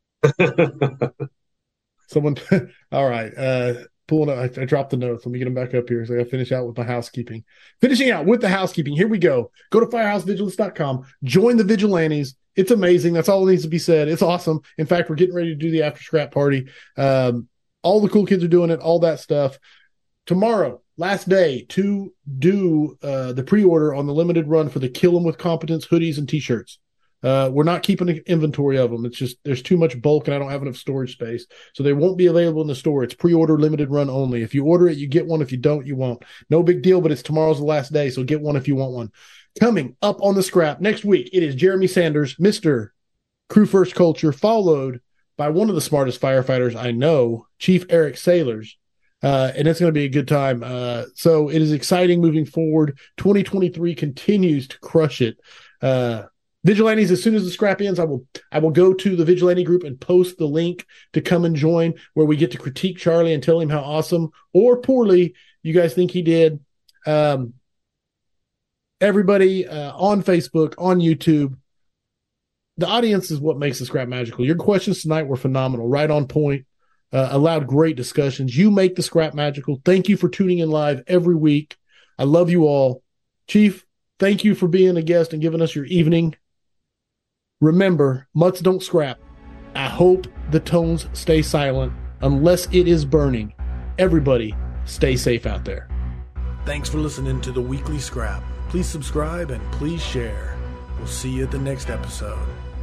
Someone, all right. Uh, pulling up, I, I dropped the notes. Let me get them back up here. So I got to finish out with my housekeeping. Finishing out with the housekeeping. Here we go. Go to firehouse vigilance dot com. Join the Vigilantes. It's amazing. That's all that needs to be said. It's awesome. In fact, we're getting ready to do the after scrap party. Um, all the cool kids are doing it. All that stuff. Tomorrow, last day to do uh, the pre-order on the limited run for the Kill 'em with Competence hoodies and T-shirts. Uh, we're not keeping an inventory of them. It's just there's too much bulk and I don't have enough storage space. So they won't be available in the store. It's pre-order limited run only. If you order it, you get one. If you don't, you won't. No big deal, but it's tomorrow's the last day. So get one if you want one. Coming up on the scrap next week, it is Jeremy Sanders, Mister Crew First Culture, followed by one of the smartest firefighters I know, Chief Eric Sailors. Uh, and it's going to be a good time. Uh, so it is exciting moving forward. twenty twenty-three continues to crush it. Uh, Vigilantes, as soon as the scrap ends, I will I will go to the Vigilante group and post the link to come and join, where we get to critique Charlie and tell him how awesome or poorly you guys think he did. Um, everybody uh, on Facebook, on YouTube, the audience is what makes the scrap magical. Your questions tonight were phenomenal, right on point, uh, allowed great discussions. You make the scrap magical. Thank you for tuning in live every week. I love you all. Chief, thank you for being a guest and giving us your evening. Remember, mutts don't scrap. I hope the tones stay silent unless it is burning. Everybody, stay safe out there. Thanks for listening to the Weekly Scrap. Please subscribe and please share. We'll see you at the next episode.